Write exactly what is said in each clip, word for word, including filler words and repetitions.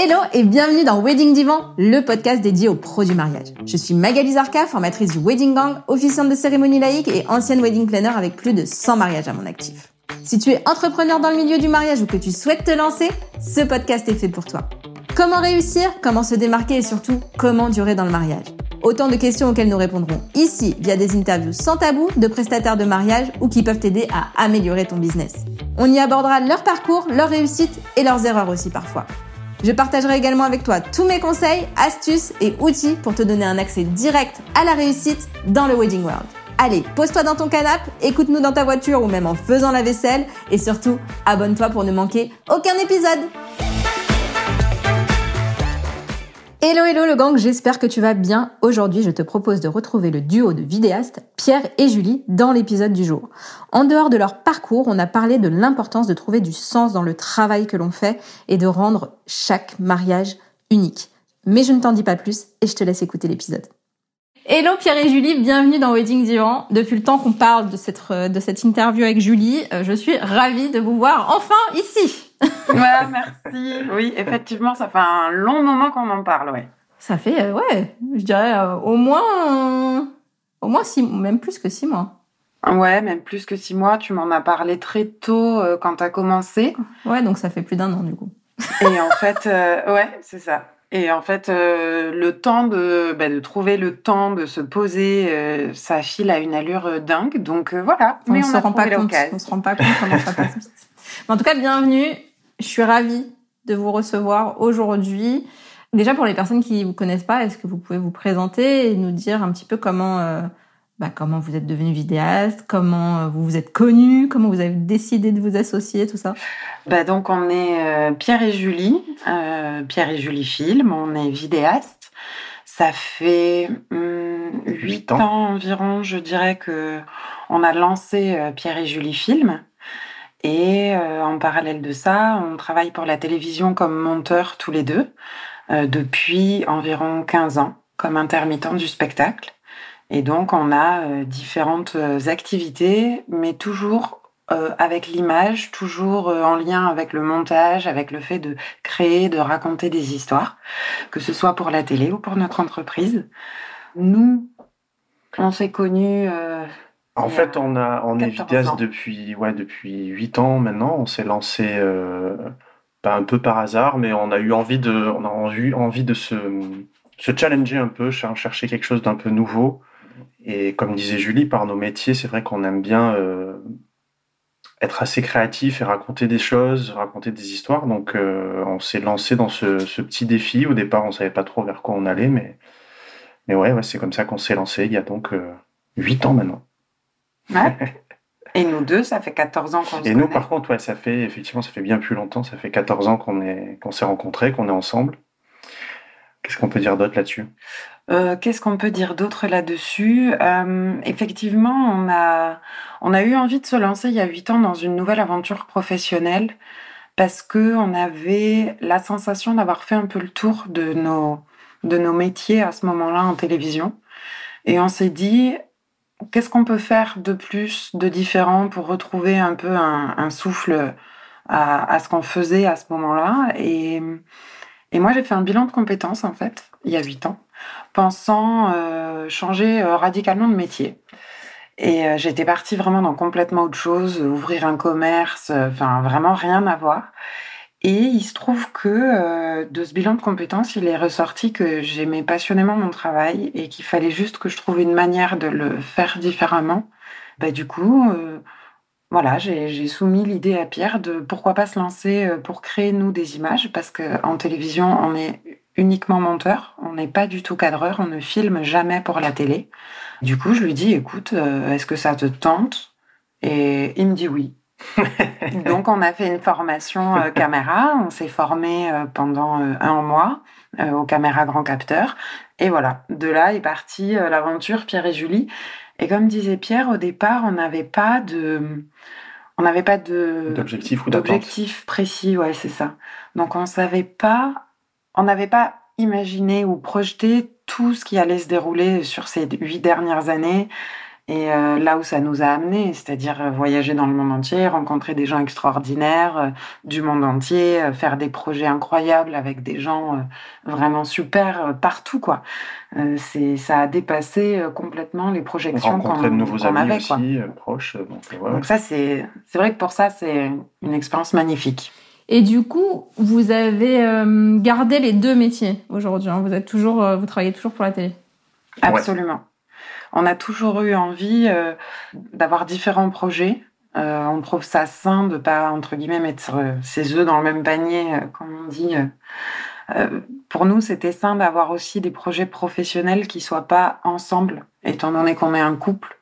Hello et bienvenue dans Wedding Divan, le podcast dédié aux pros du mariage. Je suis Magali Zarka, formatrice du Wedding Gang, officiante de cérémonie laïque et ancienne wedding planner avec plus de cent mariages à mon actif. Si tu es entrepreneur dans le milieu du mariage ou que tu souhaites te lancer, ce podcast est fait pour toi. Comment réussir, comment se démarquer et surtout, comment durer dans le mariage? Autant de questions auxquelles nous répondrons ici via des interviews sans tabou de prestataires de mariage ou qui peuvent t'aider à améliorer ton business. On y abordera leur parcours, leurs réussites et leurs erreurs aussi parfois. Je partagerai également avec toi tous mes conseils, astuces et outils pour te donner un accès direct à la réussite dans le Wedding World. Allez, pose-toi dans ton canapé, écoute-nous dans ta voiture ou même en faisant la vaisselle et surtout, abonne-toi pour ne manquer aucun épisode. Hello hello le gang, j'espère que tu vas bien. Aujourd'hui, je te propose de retrouver le duo de vidéastes Pierre et Julie dans l'épisode du jour. En dehors de leur parcours, on a parlé de l'importance de trouver du sens dans le travail que l'on fait et de rendre chaque mariage unique. Mais je ne t'en dis pas plus et je te laisse écouter l'épisode. Hello Pierre et Julie, bienvenue dans Wedding Divan. Depuis le temps qu'on parle de cette, de cette interview avec Julie, je suis ravie de vous voir enfin ici. Ouais, merci. Oui, effectivement, ça fait un long moment qu'on en parle, ouais. Ça fait, euh, ouais, je dirais euh, au moins, euh, au moins six, même plus que six mois. Ouais, même plus que six mois. Tu m'en as parlé très tôt euh, quand t'as commencé. Ouais, donc ça fait plus d'un an du coup. Et en fait, euh, ouais, c'est ça. Et en fait, euh, le temps de, bah, de trouver le temps de se poser, euh, ça file à une allure dingue. Donc euh, voilà. On Mais ne on se a rend pas trouvé compte. l'occasion. On se rend pas compte comment ça passe vite. Mais en tout cas, bienvenue. Je suis ravie de vous recevoir aujourd'hui. Déjà, pour les personnes qui vous connaissent pas, est-ce que vous pouvez vous présenter et nous dire un petit peu comment, euh, bah, comment vous êtes devenu vidéaste, comment vous vous êtes connus, comment vous avez décidé de vous associer, tout ça? Bah donc on est euh, Pierre et Julie, euh, Pierre et Julie Film, on est vidéastes. Ça fait hum, huit ans. ans environ, je dirais que on a lancé euh, Pierre et Julie Film. Et euh, en parallèle de ça, on travaille pour la télévision comme monteur tous les deux euh, depuis environ quinze ans, comme intermittent du spectacle. Et donc, on a euh, différentes activités, mais toujours euh, avec l'image, toujours euh, en lien avec le montage, avec le fait de créer, de raconter des histoires, que ce soit pour la télé ou pour notre entreprise. Nous, on s'est connus... Euh, En fait, on a on est vidéaste depuis ouais depuis huit ans maintenant. On s'est lancé euh, pas un peu par hasard, mais on a eu envie de on a eu envie de se se challenger un peu, ch- chercher quelque chose d'un peu nouveau. Et comme disait Julie, par nos métiers, c'est vrai qu'on aime bien euh, être assez créatif et raconter des choses, raconter des histoires. Donc, euh, on s'est lancé dans ce, ce petit défi. Au départ, on savait pas trop vers quoi on allait, mais mais ouais, ouais, c'est comme ça qu'on s'est lancé. Il y a donc euh, huit ans maintenant. Ouais. Et nous deux, ça fait quatorze ans qu'on se Et nous, connaît. par contre, ouais, ça fait, effectivement, ça fait bien plus longtemps. Ça fait quatorze ans qu'on est, qu'on s'est rencontrés, qu'on est ensemble. Qu'est-ce qu'on peut dire d'autre là-dessus? Euh, qu'est-ce qu'on peut dire d'autre là-dessus? Euh, effectivement, on a, on a eu envie de se lancer il y a huit ans dans une nouvelle aventure professionnelle parce que on avait la sensation d'avoir fait un peu le tour de nos, de nos métiers à ce moment-là en télévision. Et on s'est dit, qu'est-ce qu'on peut faire de plus, de différent pour retrouver un peu un, un souffle à, à ce qu'on faisait à ce moment-là. Et, et moi, j'ai fait un bilan de compétences, en fait, il y a huit ans, pensant euh, changer euh, radicalement de métier. Et euh, j'étais partie vraiment dans complètement autre chose, ouvrir un commerce, enfin, euh, vraiment rien à voir. Et il se trouve que euh, de ce bilan de compétences, il est ressorti que j'aimais passionnément mon travail et qu'il fallait juste que je trouve une manière de le faire différemment. Bah, du coup, euh, voilà, j'ai, j'ai soumis l'idée à Pierre de pourquoi pas se lancer pour créer, nous, des images, parce qu'en télévision, on est uniquement monteur, on n'est pas du tout cadreur, on ne filme jamais pour la télé. Du coup, je lui dis, écoute, euh, est-ce que ça te tente? Et il me dit oui. Donc, on a fait une formation euh, caméra. On s'est formé euh, pendant euh, un mois euh, aux caméras grand capteur. Et voilà, de là est partie euh, l'aventure Pierre et Julie. Et comme disait Pierre, au départ, on n'avait pas de, on n'avait pas de D'objectif ou d'objectif précis. Ouais, c'est ça. Donc, on savait pas, on n'avait pas imaginé ou projeté tout ce qui allait se dérouler sur ces huit dernières années. et euh, là où ça nous a amené, c'est-à-dire euh, voyager dans le monde entier, rencontrer des gens extraordinaires euh, du monde entier, euh, faire des projets incroyables avec des gens euh, vraiment super euh, partout, quoi. Euh, c'est, ça a dépassé euh, complètement les projections Rencontrer de qu'on, nouveaux qu'on amis avait, quoi. aussi, euh, proches. Donc, euh, ouais, ouais. Donc ça, c'est, c'est vrai que pour ça, c'est une expérience magnifique. Et du coup, vous avez euh, gardé les deux métiers aujourd'hui, hein. Vous êtes toujours, euh, vous travaillez toujours pour la télé. Absolument. Ouais. On a toujours eu envie euh, d'avoir différents projets. Euh, on trouve ça sain de pas, entre guillemets, mettre euh, ses œufs dans le même panier, euh, comme on dit. Euh, pour nous, c'était sain d'avoir aussi des projets professionnels qui soient pas ensemble, étant donné qu'on est un couple.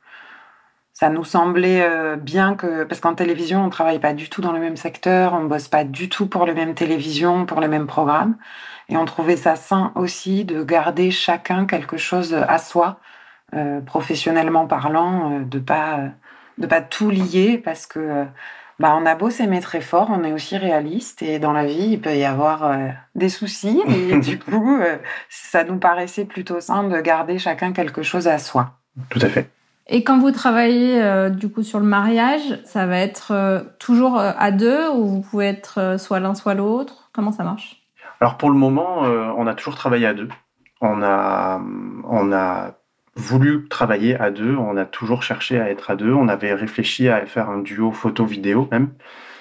Ça nous semblait euh, bien que... Parce qu'en télévision, on travaille pas du tout dans le même secteur, on bosse pas du tout pour les mêmes télévisions, pour les mêmes programmes. Et on trouvait ça sain aussi de garder chacun quelque chose à soi, Euh, professionnellement parlant, euh, de pas euh, de pas tout lier parce que euh, bah on a beau s'aimer très fort, on est aussi réaliste et dans la vie il peut y avoir euh, des soucis et du coup euh, ça nous paraissait plutôt sain de garder chacun quelque chose à soi. Tout à fait. Et quand vous travaillez euh, du coup sur le mariage, ça va être euh, toujours euh, à deux ou vous pouvez être euh, soit l'un soit l'autre? Comment ça marche? Alors pour le moment, euh, on a toujours travaillé à deux. On a on a voulu travailler à deux, on a toujours cherché à être à deux, on avait réfléchi à faire un duo photo-vidéo même,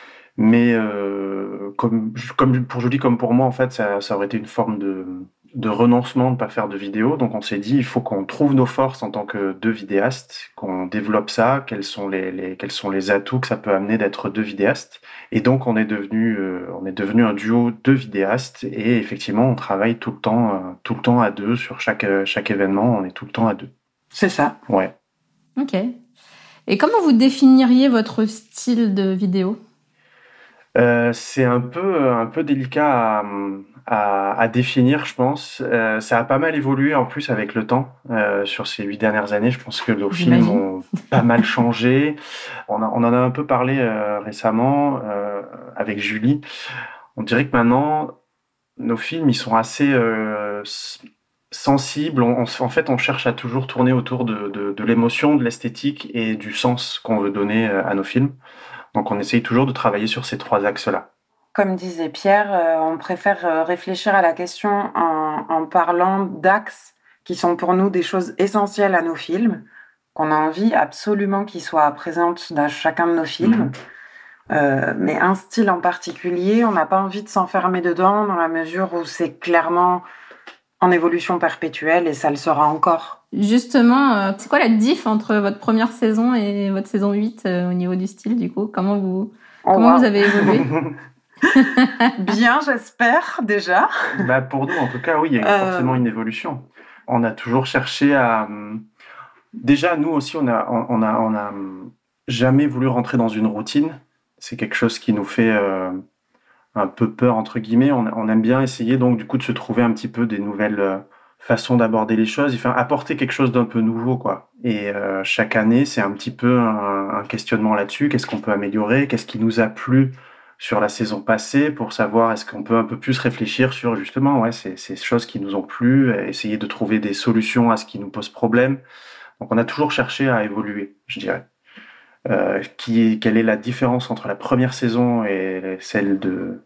mais euh, comme, comme pour Julie comme pour moi, en fait, ça, ça aurait été une forme de, de renoncement de ne pas faire de vidéo, donc on s'est dit, il faut qu'on trouve nos forces en tant que deux vidéastes, qu'on développe ça, quels sont les, les, quels sont les atouts que ça peut amener d'être deux vidéastes, et donc on est devenu, euh, on est devenu un duo de vidéastes, et effectivement, on travaille tout le temps, euh, tout le temps à deux sur chaque, chaque événement, on est tout le temps à deux. C'est ça. Ouais. Ok. Et comment vous définiriez votre style de vidéo ? Euh, c'est un peu, un peu délicat à, à, à définir, je pense. Euh, ça a pas mal évolué en plus avec le temps. Euh, sur ces huit dernières années, je pense que nos films ont pas mal changé. On, a, on en a un peu parlé euh, récemment euh, avec Julie. On dirait que maintenant, nos films, ils sont assez euh, sensibles. On, on, en fait, on cherche à toujours tourner autour de, de, de l'émotion, de l'esthétique et du sens qu'on veut donner à nos films. Donc on essaye toujours de travailler sur ces trois axes-là. Comme disait Pierre, euh, on préfère euh, réfléchir à la question en, en parlant d'axes qui sont pour nous des choses essentielles à nos films, qu'on a envie absolument qu'ils soient présentes dans chacun de nos films. Mmh. Euh, mais un style en particulier, on n'a pas envie de s'enfermer dedans dans la mesure où c'est clairement en évolution perpétuelle et ça le sera encore. Justement, euh, c'est quoi la diff entre votre première saison et votre saison huit euh, au niveau du style, du coup? Comment vous, oh, comment wow. vous avez évolué? Bien, j'espère, déjà. Bah, pour nous, en tout cas, oui, il y a euh... forcément une évolution. On a toujours cherché à... Déjà, nous aussi, on a, on a, on a jamais voulu rentrer dans une routine. C'est quelque chose qui nous fait euh, un peu peur, entre guillemets. On, on aime bien essayer, donc, du coup, de se trouver un petit peu des nouvelles... Euh, façon d'aborder les choses, enfin apporter quelque chose d'un peu nouveau, quoi. Et euh, chaque année, c'est un petit peu un, un questionnement là-dessus. Qu'est-ce qu'on peut améliorer? Qu'est-ce qui nous a plu sur la saison passée pour savoir est-ce qu'on peut un peu plus réfléchir sur justement ouais ces, ces choses qui nous ont plu, essayer de trouver des solutions à ce qui nous pose problème. Donc on a toujours cherché à évoluer, je dirais. Euh, qui, quelle est la différence entre la première saison et celle de,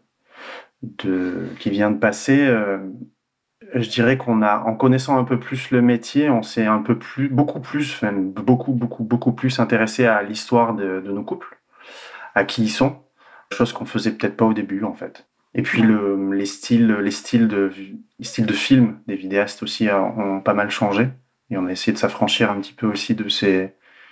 de qui vient de passer? euh, Je dirais qu'on a, en connaissant un peu plus le métier, on s'est un peu plus, beaucoup plus, même beaucoup, beaucoup, beaucoup plus intéressé à l'histoire de, de nos couples, à qui ils sont, chose qu'on faisait peut-être pas au début en fait. Et puis le, les styles, les styles de, les styles de films des vidéastes aussi ont pas mal changé, et on a essayé de s'affranchir un petit peu aussi de ces,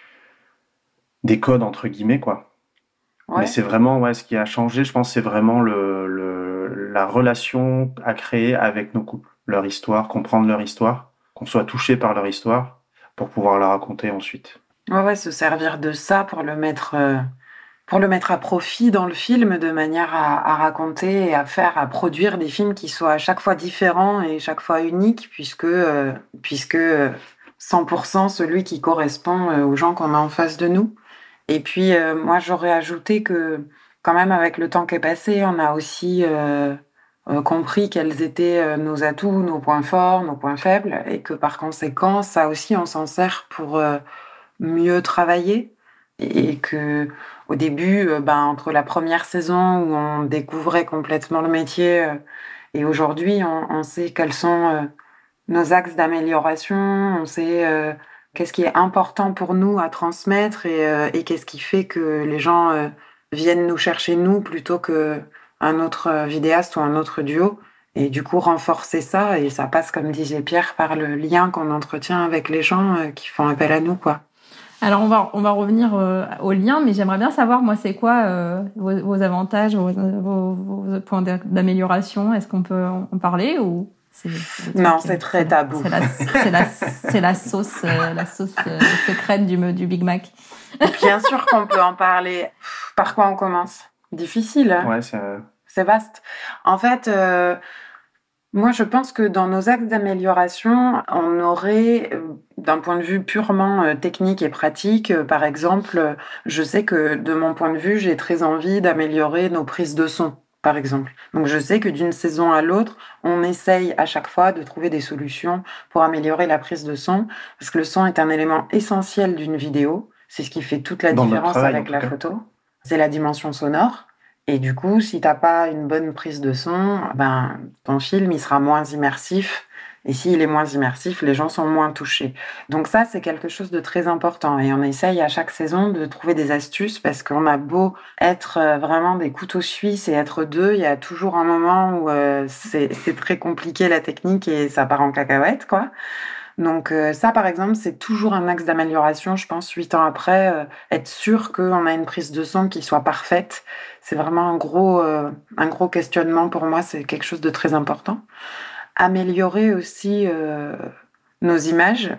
des codes entre guillemets quoi. Ouais. Mais c'est vraiment ouais, ce qui a changé, je pense, c'est vraiment le, le, la relation à créer avec nos couples. Leur histoire, comprendre leur histoire, qu'on soit touché par leur histoire pour pouvoir la raconter ensuite. Ouais, ouais, se servir de ça pour le mettre, euh, pour le mettre à profit dans le film de manière à, à raconter et à faire, à produire des films qui soient à chaque fois différents et chaque fois uniques puisque, euh, puisque cent pour cent celui qui correspond aux gens qu'on a en face de nous. Et puis, euh, moi, j'aurais ajouté que quand même, avec le temps qui est passé, on a aussi... Euh, Euh, compris quels étaient euh, nos atouts, nos points forts, nos points faibles, et que par conséquent, ça aussi, on s'en sert pour euh, mieux travaillé et que au début, euh, ben, entre la première saison où on découvrait complètement le métier euh, et aujourd'hui, on, on sait quels sont euh, nos axes d'amélioration, on sait euh, qu'est-ce qui est important pour nous à transmettre et, euh, et qu'est-ce qui fait que les gens euh, viennent nous chercher nous plutôt que un autre euh, vidéaste ou un autre duo. Et du coup, renforcer ça, et ça passe, comme disait Pierre, par le lien qu'on entretient avec les gens euh, qui font appel à nous, quoi. Alors, on va, on va revenir euh, au lien, mais j'aimerais bien savoir, moi, c'est quoi euh, vos, vos avantages, vos, vos, vos points d'amélioration? Est-ce qu'on peut en parler ou c'est, c'est Non, c'est très c'est tabou. C'est la, c'est la, c'est la sauce, euh, la sauce euh, secrète du, du Big Mac. Bien sûr qu'on peut en parler. Par quoi on commence? Difficile, hein? Ouais, c'est... C'est vaste. En fait, euh, moi, je pense que dans nos axes d'amélioration, on aurait, d'un point de vue purement euh, technique et pratique, euh, par exemple, euh, je sais que de mon point de vue, j'ai très envie d'améliorer nos prises de son, par exemple. Donc, je sais que d'une saison à l'autre, on essaye à chaque fois de trouver des solutions pour améliorer la prise de son, parce que le son est un élément essentiel d'une vidéo. C'est ce qui fait toute la Dans notre différence travail, avec en la tout cas. photo. C'est la dimension sonore. Et du coup, si t'as pas une bonne prise de son, ben, ton film, il sera moins immersif. Et s'il est moins immersif, les gens sont moins touchés. Donc ça, c'est quelque chose de très important. Et on essaye à chaque saison de trouver des astuces parce qu'on a beau être vraiment des couteaux suisses et être deux, il y a toujours un moment où euh, c'est, c'est très compliqué la technique et ça part en cacahuète, quoi. Donc euh, ça, par exemple, c'est toujours un axe d'amélioration, je pense, huit ans après, euh, être sûr qu'on a une prise de son qui soit parfaite. C'est vraiment un gros, euh, un gros questionnement pour moi, c'est quelque chose de très important. Améliorer aussi euh, nos images,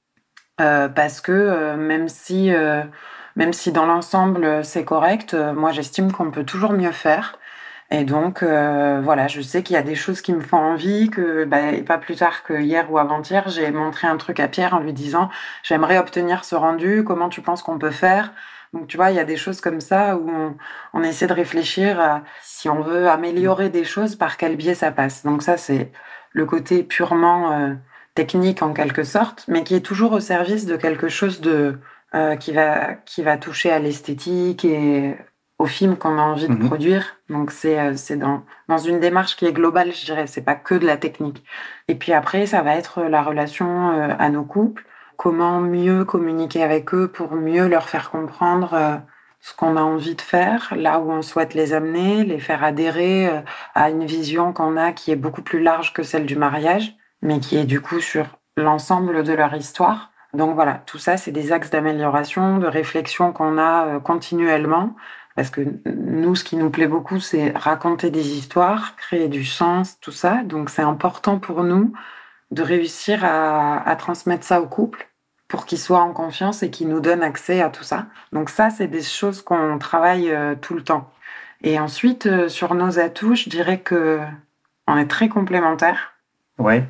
euh, parce que euh, même si, euh, même si dans l'ensemble c'est correct, euh, moi j'estime qu'on peut toujours mieux faire. Et donc, euh, voilà, je sais qu'il y a des choses qui me font envie, que bah, pas plus tard que hier ou avant-hier, j'ai montré un truc à Pierre en lui disant « J'aimerais obtenir ce rendu, comment tu penses qu'on peut faire ?» Donc, tu vois, il y a des choses comme ça où on, on essaie de réfléchir à si on veut améliorer des choses, par quel biais ça passe. Donc ça, c'est le côté purement euh, technique en quelque sorte, mais qui est toujours au service de quelque chose de, euh, qui va, qui va toucher à l'esthétique et au film qu'on a envie de Mhm. produire. Donc c'est euh, c'est dans dans une démarche qui est globale, je dirais. C'est pas que de la technique. Et puis après, ça va être la relation euh, à nos couples. Comment mieux communiquer avec eux pour mieux leur faire comprendre euh, ce qu'on a envie de faire, là où on souhaite les amener, les faire adhérer euh, à une vision qu'on a qui est beaucoup plus large que celle du mariage, mais qui est du coup sur l'ensemble de leur histoire. Donc voilà, tout ça, c'est des axes d'amélioration, de réflexion qu'on a euh, continuellement. Parce que nous, ce qui nous plaît beaucoup, c'est raconter des histoires, créer du sens, tout ça. Donc, c'est important pour nous de réussir à, à transmettre ça au couple pour qu'ils soient en confiance et qu'ils nous donnent accès à tout ça. Donc, ça, c'est des choses qu'on travaille euh, tout le temps. Et ensuite, euh, sur nos atouts, je dirais que on est très complémentaires. Ouais.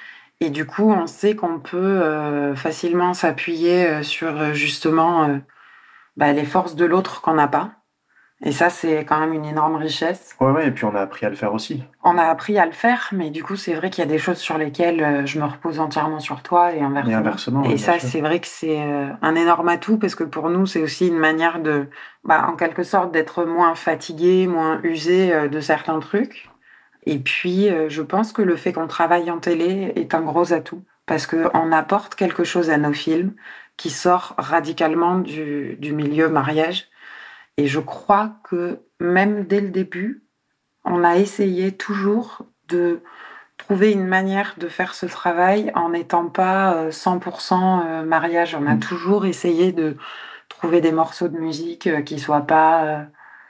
Et du coup, on sait qu'on peut euh, facilement s'appuyer euh, sur euh, justement euh, bah, les forces de l'autre qu'on n'a pas. Et ça, c'est quand même une énorme richesse. Ouais, ouais, et puis on a appris à le faire aussi. On a appris à le faire, mais du coup, c'est vrai qu'il y a des choses sur lesquelles euh, je me repose entièrement sur toi et inversement. Et inversement, Et ouais, ça, bien sûr. c'est vrai que c'est euh, un énorme atout parce que pour nous, c'est aussi une manière de, bah, en quelque sorte, d'être moins fatigué, moins usé euh, de certains trucs. Et puis, euh, je pense que le fait qu'on travaille en télé est un gros atout parce qu'on apporte quelque chose à nos films qui sort radicalement du, du milieu mariage. Et je crois que même dès le début, on a essayé toujours de trouver une manière de faire ce travail en n'étant pas cent pour cent mariage. On a Mm. toujours essayé de trouver des morceaux de musique qui soient pas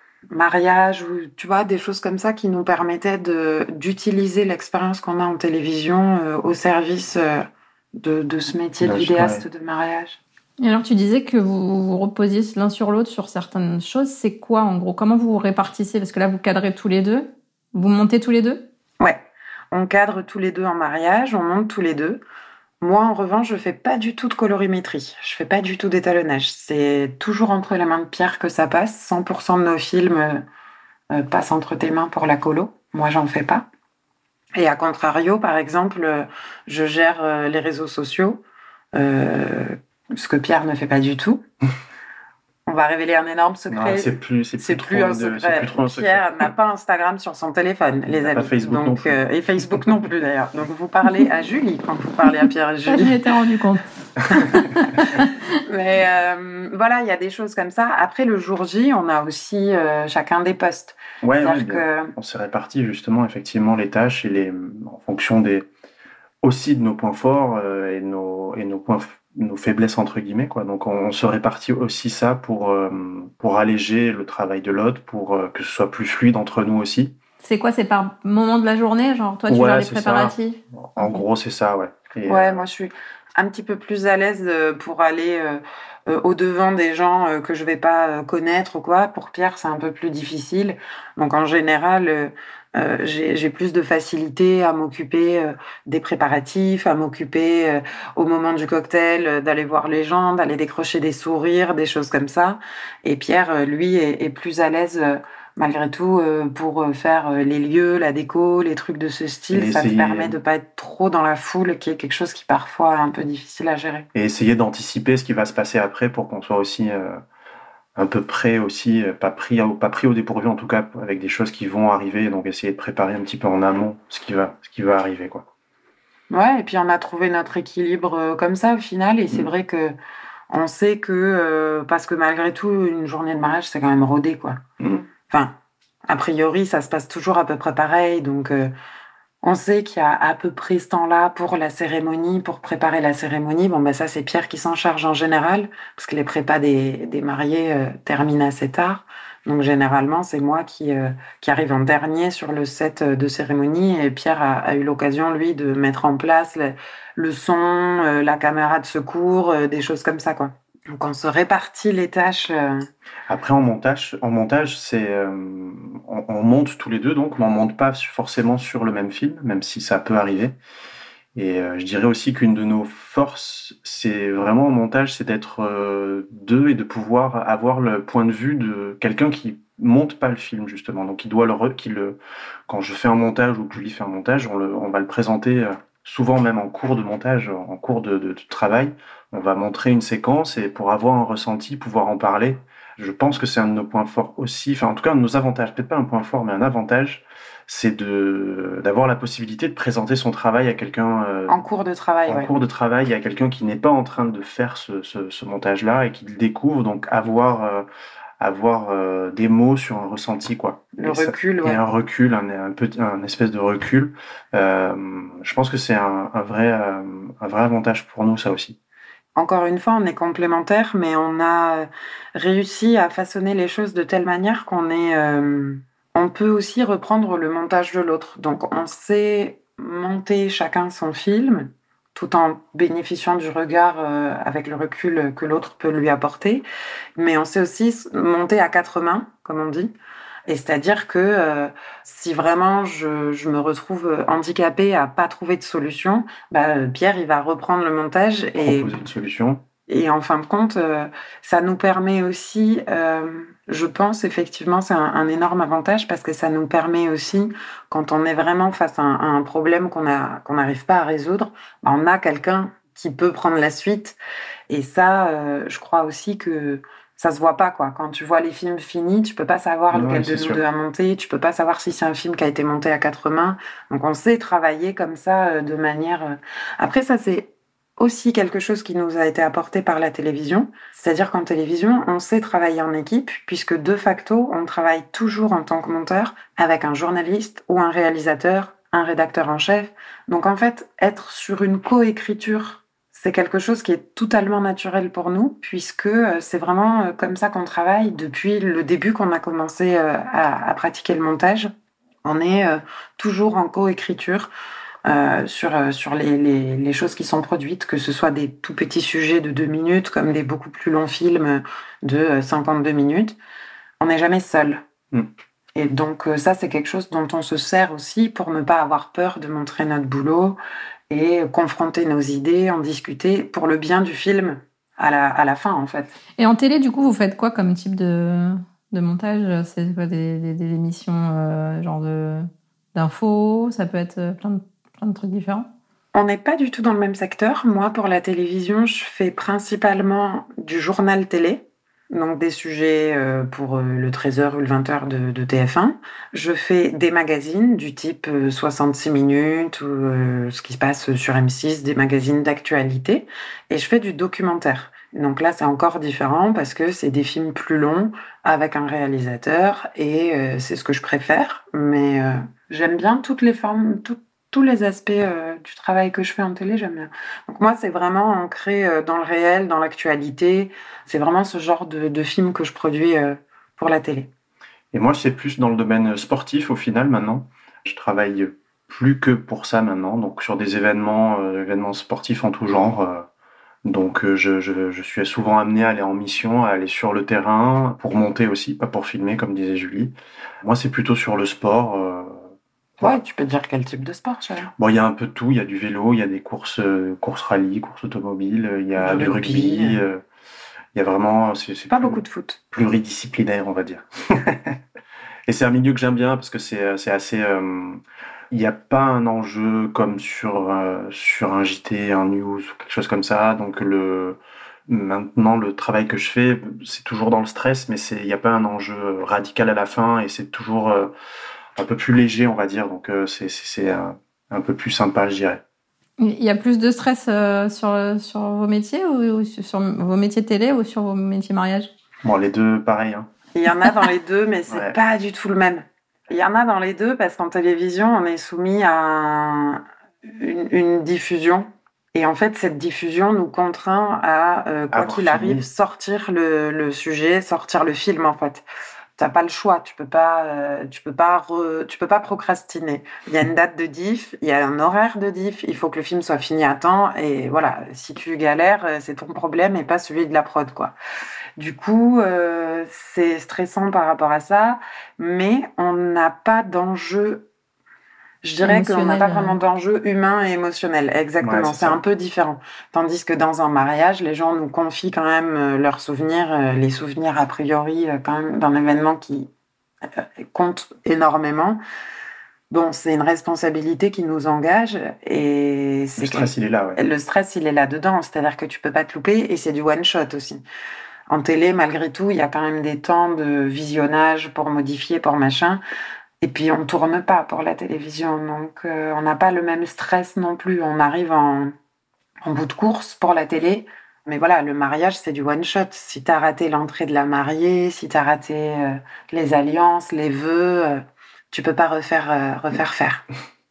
mariage ou tu vois des choses comme ça qui nous permettaient de d'utiliser l'expérience qu'on a en télévision euh, au service euh, de, de ce métier de Ouais, vidéaste ouais. de mariage. Et alors, tu disais que vous vous reposiez l'un sur l'autre sur certaines choses. C'est quoi, en gros? Comment vous vous répartissez? Parce que là, vous cadrez tous les deux. Vous montez tous les deux? Ouais, on cadre tous les deux en mariage, on monte tous les deux. Moi, en revanche, je fais pas du tout de colorimétrie. Je fais pas du tout d'étalonnage. C'est toujours entre les mains de Pierre que ça passe. cent pour cent de nos films euh, euh, passent entre tes mains pour la colo. Moi, j'en fais pas. Et à contrario, par exemple, euh, je gère euh, les réseaux sociaux. Euh, ce que Pierre ne fait pas du tout. On va révéler un énorme secret. Non, c'est plus, c'est plus, c'est trop plus un de- secret. c'est plus trop un secret. Pierre n'a pas Instagram sur son téléphone, les Il n'a amis. pas Facebook Donc, non plus. euh, et Facebook non plus d'ailleurs. Donc vous parlez à Julie quand vous parlez à Pierre et Ça, je Julie. m'étais rendu compte. Mais euh, voilà, il y a des choses comme ça. Après le jour J, on a aussi euh, chacun des postes. Ouais, C'est-à-dire ouais, bien. que On s'est réparti justement effectivement les tâches et les, en fonction des, aussi de nos points forts euh, et nos, et nos points, f- nos faiblesses entre guillemets quoi. Donc on, on se répartit aussi ça pour, euh, pour alléger le travail de l'autre, pour euh, que ce soit plus fluide entre nous aussi. C'est quoi, c'est par moment de la journée? Genre, toi, tu Ouais, gères les c'est ça. préparatifs? En Ok. gros, c'est ça, ouais. Et, ouais, euh, moi je suis un petit peu plus à l'aise euh, pour aller euh, euh, au-devant des gens euh, que je vais pas euh, connaître ou quoi. Pour Pierre, c'est un peu plus difficile. Donc en général, euh, euh, j'ai j'ai plus de facilité à m'occuper euh, des préparatifs, à m'occuper euh, au moment du cocktail, euh, d'aller voir les gens, d'aller décrocher des sourires, des choses comme ça. Et Pierre, euh, lui, est, est plus à l'aise. euh, Malgré tout, euh, pour euh, faire euh, les lieux, la déco, les trucs de ce style, et ça te essayer, permet de pas être trop dans la foule, qui est quelque chose qui parfois est un peu difficile à gérer. et essayer d'anticiper ce qui va se passer après pour qu'on soit aussi euh, un peu près aussi, euh, pas pris, au- pas pris au dépourvu en tout cas, avec des choses qui vont arriver, donc essayer de préparer un petit peu en amont ce qui va, ce qui va arriver, quoi. Ouais, et puis on a trouvé notre équilibre euh, comme ça au final, et c'est Mm. vrai que on sait que euh, parce que malgré tout, une journée de mariage, c'est quand même rodé, quoi. Mm. Enfin, a priori, ça se passe toujours à peu près pareil, donc euh, on sait qu'il y a à peu près ce temps-là pour la cérémonie, pour préparer la cérémonie. Bon, ben ça, c'est Pierre qui s'en charge en général, parce que les prépas des, des mariés euh, terminent assez tard. Donc, généralement, c'est moi qui, euh, qui arrive en dernier sur le set euh, de cérémonie. Et Pierre a, a eu l'occasion, lui, de mettre en place le, le son, euh, la caméra de secours, euh, des choses comme ça, quoi. Donc, on se répartit les tâches. euh, Après, en montage, en montage, c'est, euh, on, on monte tous les deux, donc, mais on monte pas su- forcément sur le même film, même si ça peut arriver. Et euh, je dirais aussi qu'une de nos forces, c'est vraiment au montage, c'est d'être euh, deux et de pouvoir avoir le point de vue de quelqu'un qui monte pas le film justement. Donc, il doit le, re- qui le, quand je fais un montage ou que Julie fait un montage, on, le, on va le présenter euh, souvent même en cours de montage, en cours de, de, de travail. On va montrer une séquence et pour avoir un ressenti, pouvoir en parler. Je pense que c'est un de nos points forts aussi, enfin en tout cas un de nos avantages, peut-être pas un point fort, mais un avantage, c'est de d'avoir la possibilité de présenter son travail à quelqu'un euh, en cours de travail, en ouais. cours de travail, à quelqu'un qui n'est pas en train de faire ce, ce, ce montage-là et qui le découvre, donc avoir euh, avoir euh, des mots sur un ressenti, quoi. Le Et ça- recul, et ouais. un recul, un, un petit, un espèce de recul. Euh, je pense que c'est un, un vrai euh, un vrai avantage pour nous, ça aussi. Encore une fois, on est complémentaires, mais on a réussi à façonner les choses de telle manière qu'on est, euh, on peut aussi reprendre le montage de l'autre. Donc, on sait monter chacun son film, tout en bénéficiant du regard euh, avec le recul que l'autre peut lui apporter. Mais on sait aussi s- monter à quatre mains, comme on dit. Et c'est-à-dire que euh, si vraiment je, je me retrouve handicapée à pas trouver de solution, bah, euh, Pierre, il va reprendre le montage et, Proposer une solution. et en fin de compte, euh, ça nous permet aussi, euh, je pense effectivement, c'est un, un énorme avantage parce que ça nous permet aussi, quand on est vraiment face à un, à un problème qu'on a, qu'on n'arrive pas à résoudre, bah, on a quelqu'un qui peut prendre la suite. Et ça, euh, je crois aussi que ça se voit pas, quoi. Quand tu vois les films finis, tu peux pas savoir Ouais, lequel de c'est nous sûr. deux a monté, tu peux pas savoir si c'est un film qui a été monté à quatre mains. Donc on sait travailler comme ça euh, de manière. euh, Après, ça c'est aussi quelque chose qui nous a été apporté par la télévision. C'est-à-dire qu'en télévision, on sait travailler en équipe, puisque de facto, on travaille toujours en tant que monteur avec un journaliste ou un réalisateur, un rédacteur en chef. Donc en fait, être sur une coécriture, c'est quelque chose qui est totalement naturel pour nous, puisque euh, c'est vraiment euh, comme ça qu'on travaille depuis le début qu'on a commencé euh, à, à pratiquer le montage. On est euh, toujours en coécriture euh, sur, euh, sur les, les, les choses qui sont produites, que ce soit des tout petits sujets de deux minutes, comme des beaucoup plus longs films de euh, cinquante-deux minutes. On n'est jamais seul. Mm. Et donc euh, ça, c'est quelque chose dont on se sert aussi pour ne pas avoir peur de montrer notre boulot et confronter nos idées, en discuter pour le bien du film à la, à la fin, en fait. Et en télé, du coup, vous faites quoi comme type de, de montage? C'est quoi, des, des, des émissions euh, genre de, d'infos? Ça peut être plein de, plein de trucs différents? On n'est pas du tout dans le même secteur. Moi, pour la télévision, je fais principalement du journal télé, donc des sujets euh, pour euh, le treize heures ou le vingt heures de, de T F un. Je fais des magazines du type euh, soixante-six minutes ou euh, ce qui se passe sur M six, des magazines d'actualité. Et je fais du documentaire. Donc là, c'est encore différent parce que c'est des films plus longs avec un réalisateur et euh, c'est ce que je préfère. Mais euh, j'aime bien toutes les formes, toutes tous les aspects euh, du travail que je fais en télé, j'aime bien. Donc moi, c'est vraiment ancré euh, dans le réel, dans l'actualité. C'est vraiment ce genre de, de film que je produis euh, pour la télé. Et moi, c'est plus dans le domaine sportif au final maintenant. Je travaille plus que pour ça maintenant, donc sur des événements, euh, événements sportifs en tout genre. Euh, donc euh, je, je, je suis souvent amené à aller en mission, à aller sur le terrain, pour monter aussi, pas pour filmer, comme disait Julie. Moi, c'est plutôt sur le sport. Euh, Ouais, tu peux dire quel type de sport, tu vois. Bon, il y a un peu de tout. Il y a du vélo, il y a des courses, euh, courses rallye, courses automobiles, il y a Le du rugby. rugby. euh, Il y a vraiment, c'est, c'est Pas plus- beaucoup de foot. pluridisciplinaire, on va dire. Et c'est un milieu que j'aime bien parce que c'est, c'est assez. euh, Il n'y a pas un enjeu comme sur, euh, sur un J T, un news ou quelque chose comme ça. Donc le, maintenant, le travail que je fais, c'est toujours dans le stress, mais c'est, il n'y a pas un enjeu radical à la fin et c'est toujours euh, un peu plus léger, on va dire. Donc euh, c'est, c'est, c'est un, un peu plus sympa, je dirais. Il y a plus de stress euh, sur, sur vos métiers ou, ou sur vos métiers télé ou sur vos métiers mariage? Bon, les deux, pareil. Hein. Il y en a dans les deux, mais c'est Ouais. pas du tout le même. Il y en a dans les deux parce qu'en télévision, on est soumis à un- une, une diffusion. Et en fait, cette diffusion nous contraint à, euh, quoi Avoir qu'il filmé. arrive, sortir le, le sujet, sortir le film, en fait. T'as pas le choix, tu peux pas, euh, tu peux pas, re- tu peux pas procrastiner. Il y a une date de diff, il y a un horaire de diff, il faut que le film soit fini à temps, et voilà. Si tu galères, euh, c'est ton problème et pas celui de la prod, quoi. Du coup, euh, c'est stressant par rapport à ça, mais on n'a pas d'enjeu. Je dirais qu'on n'a pas Émotionnel, vraiment euh. d'enjeu humain et émotionnel. Exactement, Ouais, c'est c'est ça. un peu différent. Tandis que dans un mariage, les gens nous confient quand même euh, leurs souvenirs, euh, les souvenirs a priori euh, quand même d'un événement qui euh, compte énormément. Bon, c'est une responsabilité qui nous engage et c'est Le stress, il est là, ouais. le stress, il est là-dedans. C'est-à-dire que tu peux pas te louper et c'est du one-shot aussi. En télé, malgré tout, il y a quand même des temps de visionnage pour modifier, pour machin. Et puis, on tourne pas pour la télévision. Donc, euh, on n'a pas le même stress non plus. On arrive en, en bout de course pour la télé. Mais voilà, le mariage, c'est du one-shot. Si t'as raté l'entrée de la mariée, si t'as raté euh, les alliances, les vœux, euh, tu peux pas refaire, euh, refaire faire.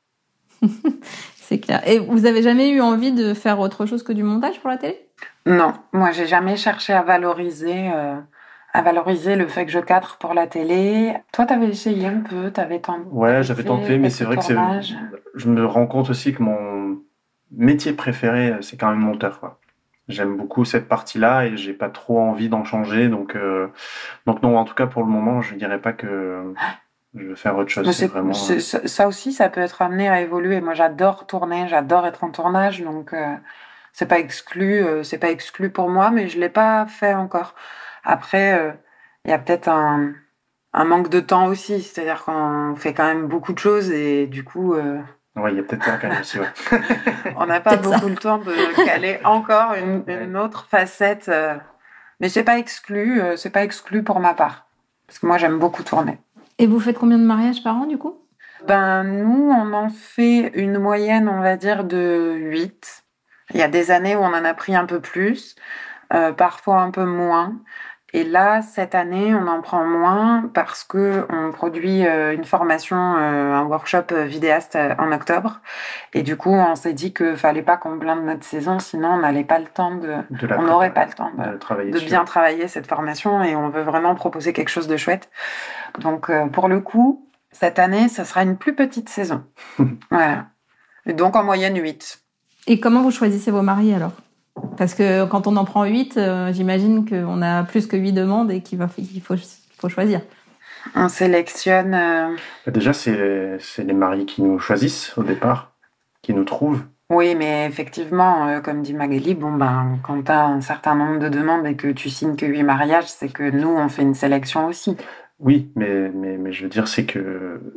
C'est clair. Et vous avez jamais eu envie de faire autre chose que du montage pour la télé? Non, moi, j'ai jamais cherché à valoriser... euh, à valoriser le fait que je cadre pour la télé. Toi, t'avais essayé un peu, t'avais tenté. Ouais, j'avais tenté, mais c'est vrai que c'est. tournages. Je me rends compte aussi que mon métier préféré, c'est quand même monteur, quoi. J'aime beaucoup cette partie-là et j'ai pas trop envie d'en changer, donc euh, donc non, en tout cas pour le moment, je dirais pas que je veux faire autre chose. Mais C'est c'est- vraiment. c'est- ça ça aussi, ça peut être amené à évoluer. Moi, j'adore tourner, j'adore être en tournage, donc euh, c'est pas exclu, euh, c'est pas exclu pour moi, mais je l'ai pas fait encore. Après, euh, il y a peut-être un, un manque de temps aussi, c'est-à-dire qu'on fait quand même beaucoup de choses et du coup, euh, Ouais, il y a peut-être ça quand même aussi. Ouais. on n'a pas Peut-être ça. beaucoup le temps de caler encore une, une autre facette. euh, mais c'est pas exclu, euh, c'est pas exclu pour ma part, parce que moi, j'aime beaucoup tourner. Et vous faites combien de mariages par an, du coup? Ben, nous, on en fait une moyenne, on va dire, de huit. Il y a des années où on en a pris un peu plus, euh, parfois un peu moins. Et là, cette année, on en prend moins parce que on produit euh, une formation, euh, un workshop euh, vidéaste euh, en octobre. Et du coup, on s'est dit qu'il fallait pas qu'on blinde notre saison, sinon on n'allait pas le temps de, De la on n'aurait préparer, pas le temps de, de travailler de dessus. bien travailler cette formation et on veut vraiment proposer quelque chose de chouette. Donc, euh, pour le coup, cette année, ce sera une plus petite saison. Voilà. Et donc, en moyenne, huit. Et comment vous choisissez vos maris, alors? Parce que quand on en prend huit, euh, j'imagine qu'on a plus que huit demandes et qu'il va, qu'il faut, qu'il faut choisir. On sélectionne... euh, Bah, déjà, c'est c'est les maris qui nous choisissent au départ, qui nous trouvent. Oui, mais effectivement, euh, comme dit Magali, bon, ben, quand tu as un certain nombre de demandes et que tu signes que huit mariages, c'est que nous, on fait une sélection aussi. Oui, mais, mais, mais je veux dire, c'est que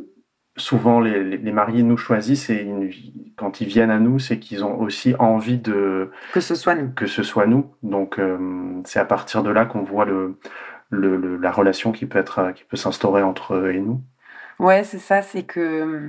souvent les, les, les mariés nous choisissent et une, quand ils viennent à nous, c'est qu'ils ont aussi envie de que ce soit nous. Que ce soit nous. Donc euh, c'est à partir de là qu'on voit le, le, le, la relation qui peut être qui peut s'instaurer entre eux et nous. Ouais, c'est ça. C'est que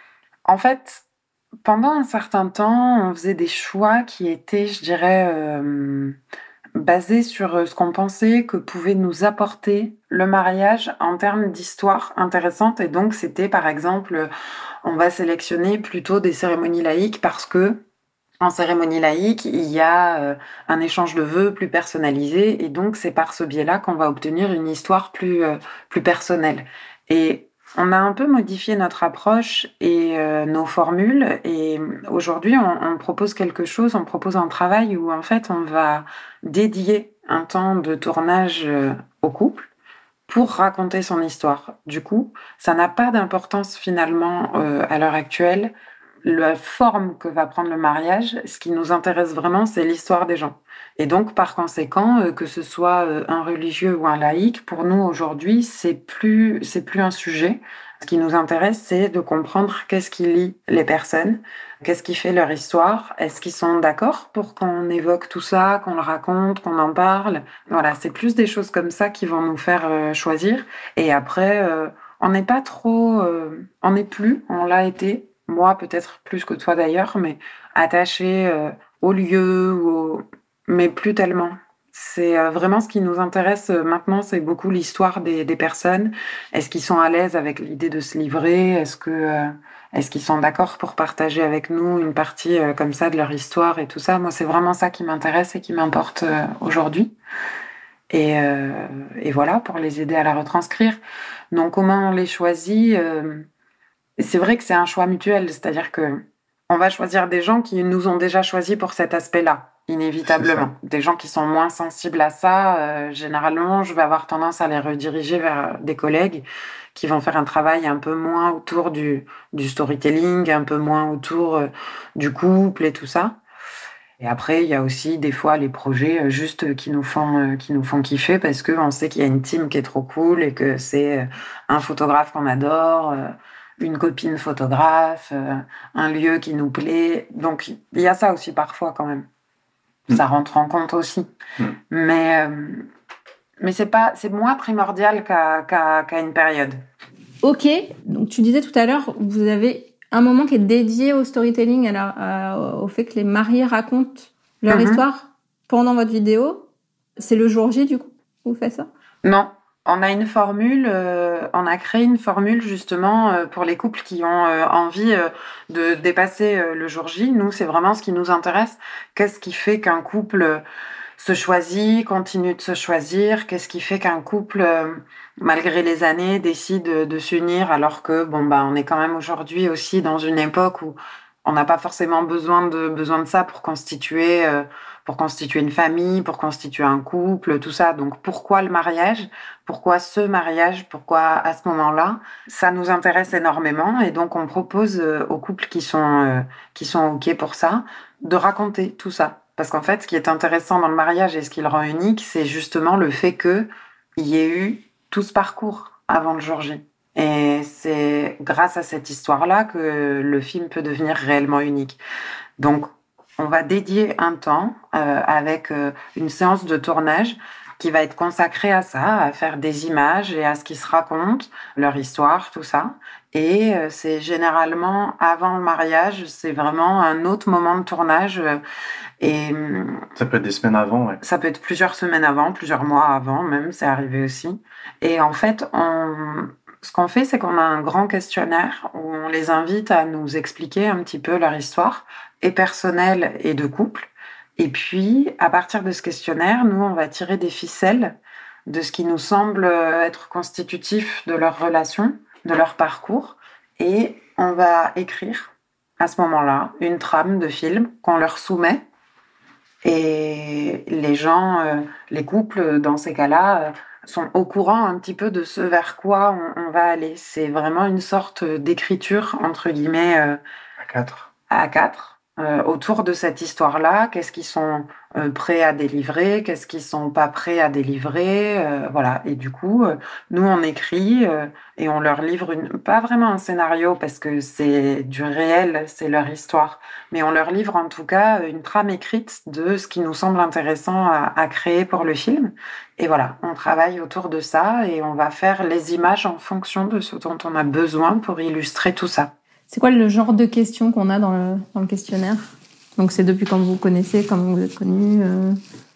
en fait, pendant un certain temps, on faisait des choix qui étaient, je dirais, euh, basés sur ce qu'on pensait que pouvait nous apporter le mariage en termes d'histoire intéressante. Et donc, c'était par exemple, on va sélectionner plutôt des cérémonies laïques parce que en cérémonie laïque, il y a euh, un échange de vœux plus personnalisé et donc c'est par ce biais-là qu'on va obtenir une histoire plus, euh, plus personnelle. Et on a un peu modifié notre approche et euh, nos formules et aujourd'hui on, on propose quelque chose, on propose un travail où en fait on va dédier un temps de tournage euh, au couple pour raconter son histoire. Du coup, ça n'a pas d'importance finalement euh, à l'heure actuelle la forme que va prendre le mariage. Ce qui nous intéresse vraiment, c'est l'histoire des gens. Et donc, par conséquent, euh, que ce soit euh, un religieux ou un laïc, pour nous aujourd'hui, c'est plus, c'est plus un sujet. Ce qui nous intéresse, c'est de comprendre qu'est-ce qui lie les personnes, qu'est-ce qui fait leur histoire, est-ce qu'ils sont d'accord pour qu'on évoque tout ça, qu'on le raconte, qu'on en parle. Voilà, c'est plus des choses comme ça qui vont nous faire euh, choisir. Et après, euh, on n'est pas trop, euh, on n'est plus, on l'a été. Moi, peut-être plus que toi d'ailleurs, mais attaché euh, au lieu, ou au... mais plus tellement. C'est euh, vraiment ce qui nous intéresse euh, maintenant, c'est beaucoup l'histoire des, des personnes. Est-ce qu'ils sont à l'aise avec l'idée de se livrer? Est-ce que, euh, est-ce qu'ils sont d'accord pour partager avec nous une partie euh, comme ça de leur histoire et tout ça? Moi, c'est vraiment ça qui m'intéresse et qui m'importe euh, aujourd'hui. Et, euh, et voilà, pour les aider à la retranscrire. Donc, comment on les choisit? euh, C'est vrai que c'est un choix mutuel, c'est-à-dire que on va choisir des gens qui nous ont déjà choisis pour cet aspect-là, inévitablement. Des gens qui sont moins sensibles à ça, euh, généralement, je vais avoir tendance à les rediriger vers des collègues qui vont faire un travail un peu moins autour du, du storytelling, un peu moins autour euh, du couple et tout ça. Et après, il y a aussi des fois les projets juste qui nous font, euh, qui nous font kiffer parce qu'on sait qu'il y a une team qui est trop cool et que c'est un photographe qu'on adore, euh, une copine photographe, euh, un lieu qui nous plaît. Donc, il y a ça aussi parfois quand même. Mmh. Ça rentre en compte aussi. Mmh. Mais, euh, mais c'est pas, c'est moins primordial qu'à, qu'à, qu'à une période. Ok. Donc, tu disais tout à l'heure, vous avez un moment qui est dédié au storytelling, alors, euh, au fait que les mariés racontent leur mmh. histoire pendant votre vidéo. C'est le jour J, du coup, vous faites ça? Non. On a une formule, euh, on a créé une formule justement euh, pour les couples qui ont euh, envie euh, de dépasser euh, le jour J. Nous, c'est vraiment ce qui nous intéresse. Qu'est-ce qui fait qu'un couple se choisit, continue de se choisir? Qu'est-ce qui fait qu'un couple, euh, malgré les années, décide de, de s'unir alors que bon bah on est quand même aujourd'hui aussi dans une époque où on n'a pas forcément besoin de besoin de ça pour constituer euh, pour constituer une famille, pour constituer un couple, tout ça. Donc pourquoi le mariage? Pourquoi ce mariage? Pourquoi à ce moment-là? Ça nous intéresse énormément et donc on propose euh, aux couples qui sont euh, qui sont ok pour ça de raconter tout ça. Parce qu'en fait, ce qui est intéressant dans le mariage et ce qui le rend unique, c'est justement le fait que il y ait eu tout ce parcours avant le jour J. Et c'est grâce à cette histoire-là que le film peut devenir réellement unique. Donc, on va dédier un temps euh, avec euh, une séance de tournage qui va être consacrée à ça, à faire des images et à ce qui se raconte, leur histoire, tout ça. Et euh, c'est généralement avant le mariage, c'est vraiment un autre moment de tournage. Euh, et ça peut être des semaines avant, ouais. Ça peut être plusieurs semaines avant, plusieurs mois avant même, c'est arrivé aussi. Et en fait, on... ce qu'on fait, c'est qu'on a un grand questionnaire où on les invite à nous expliquer un petit peu leur histoire, et personnelle et de couple. Et puis, à partir de ce questionnaire, nous, on va tirer des ficelles de ce qui nous semble être constitutif de leur relation, de leur parcours, et on va écrire, à ce moment-là, une trame de film qu'on leur soumet. Et les gens, euh, les couples, dans ces cas-là, euh, sont au courant un petit peu de ce vers quoi on, on va aller. C'est vraiment une sorte d'écriture, entre guillemets, euh, à quatre. À quatre. euh, autour de cette histoire-là, qu'est-ce qu'ils sont euh, prêts à délivrer, qu'est-ce qu'ils sont pas prêts à délivrer, euh, voilà. Et du coup, euh, nous on écrit euh, et on leur livre une, pas vraiment un scénario parce que c'est du réel, c'est leur histoire, mais on leur livre en tout cas une trame écrite de ce qui nous semble intéressant à, à créer pour le film. Et voilà, on travaille autour de ça et on va faire les images en fonction de ce dont on a besoin pour illustrer tout ça. C'est quoi le genre de questions qu'on a dans le, dans le questionnaire ? Donc c'est depuis quand vous vous connaissez, comment vous êtes connus euh...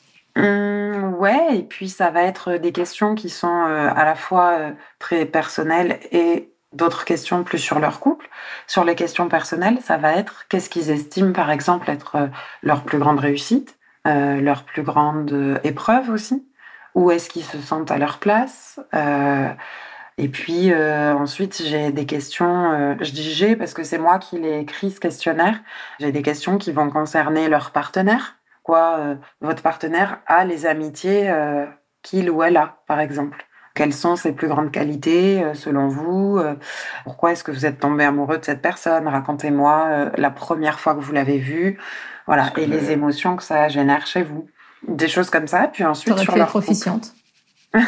Hum, ouais, et puis ça va être des questions qui sont euh, à la fois euh, très personnelles et d'autres questions plus sur leur couple. Sur les questions personnelles, ça va être qu'est-ce qu'ils estiment par exemple être euh, leur plus grande réussite, euh, leur plus grande euh, épreuve aussi, où est-ce qu'ils se sentent à leur place. euh, Et puis euh, ensuite, j'ai des questions, euh, je dis j'ai parce que c'est moi qui l'ai écrit ce questionnaire. J'ai des questions qui vont concerner leur partenaire. Quoi, euh, votre partenaire a les amitiés euh, qu'il ou elle a, par exemple. Quelles sont ses plus grandes qualités euh, selon vous euh, Pourquoi est-ce que vous êtes tombé amoureux de cette personne Racontez-moi euh, la première fois que vous l'avez vue. Voilà, et les émotions que ça génère chez vous. Des choses comme ça. Puis ensuite, T'aurais sur pu leur être officiante. on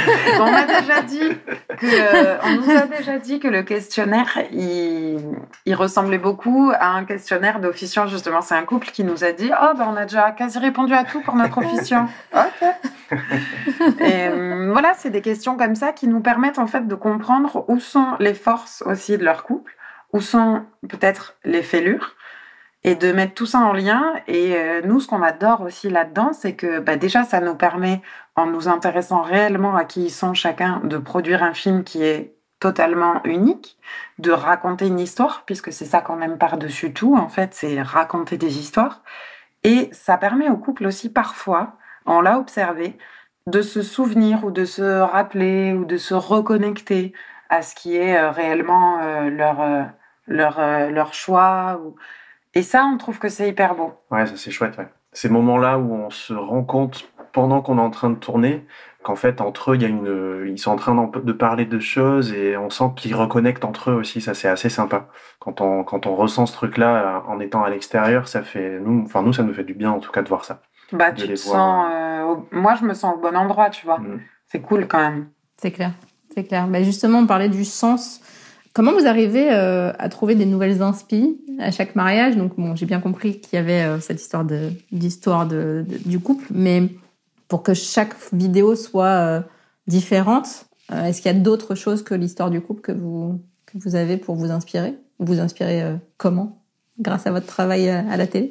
a déjà dit que, euh, on nous a déjà dit que le questionnaire, il, il ressemblait beaucoup à un questionnaire d'officiant. Justement, c'est un couple qui nous a dit, oh ben on a déjà quasi répondu à tout pour notre officiant. Ok. Et euh, voilà, c'est des questions comme ça qui nous permettent en fait de comprendre où sont les forces aussi de leur couple, où sont peut-être les fêlures. Et de mettre tout ça en lien. Et euh, nous, ce qu'on adore aussi là-dedans, c'est que bah, déjà, ça nous permet, en nous intéressant réellement à qui ils sont chacun, de produire un film qui est totalement unique, de raconter une histoire, puisque c'est ça qu'on aime par-dessus tout, en fait, c'est raconter des histoires. Et ça permet au couple aussi, parfois, on l'a observé, de se souvenir ou de se rappeler ou de se reconnecter à ce qui est euh, réellement euh, leur, euh, leur, euh, leur choix ou... Et ça, on trouve que c'est hyper beau. Ouais, ça c'est chouette, ouais. Ces moments-là où on se rend compte, pendant qu'on est en train de tourner, qu'en fait, entre eux, il y a une... ils sont en train de parler de choses et on sent qu'ils reconnectent entre eux aussi. Ça, c'est assez sympa. Quand on, quand on ressent ce truc-là en étant à l'extérieur, ça fait... Nous, enfin, nous, ça nous fait du bien, en tout cas, de voir ça. Bah, tu te sens... Euh, au... Moi, je me sens au bon endroit, tu vois. Mmh. C'est cool, quand même. C'est clair, c'est clair. Bah, justement, on parlait du sens... Comment vous arrivez euh, à trouver des nouvelles inspi à chaque mariage ? Donc bon, j'ai bien compris qu'il y avait euh, cette histoire de d'histoire de, de du couple, mais pour que chaque vidéo soit euh, différente, euh, est-ce qu'il y a d'autres choses que l'histoire du couple que vous que vous avez pour vous inspirer ? Vous inspirez euh, comment ? Grâce à votre travail à la télé ?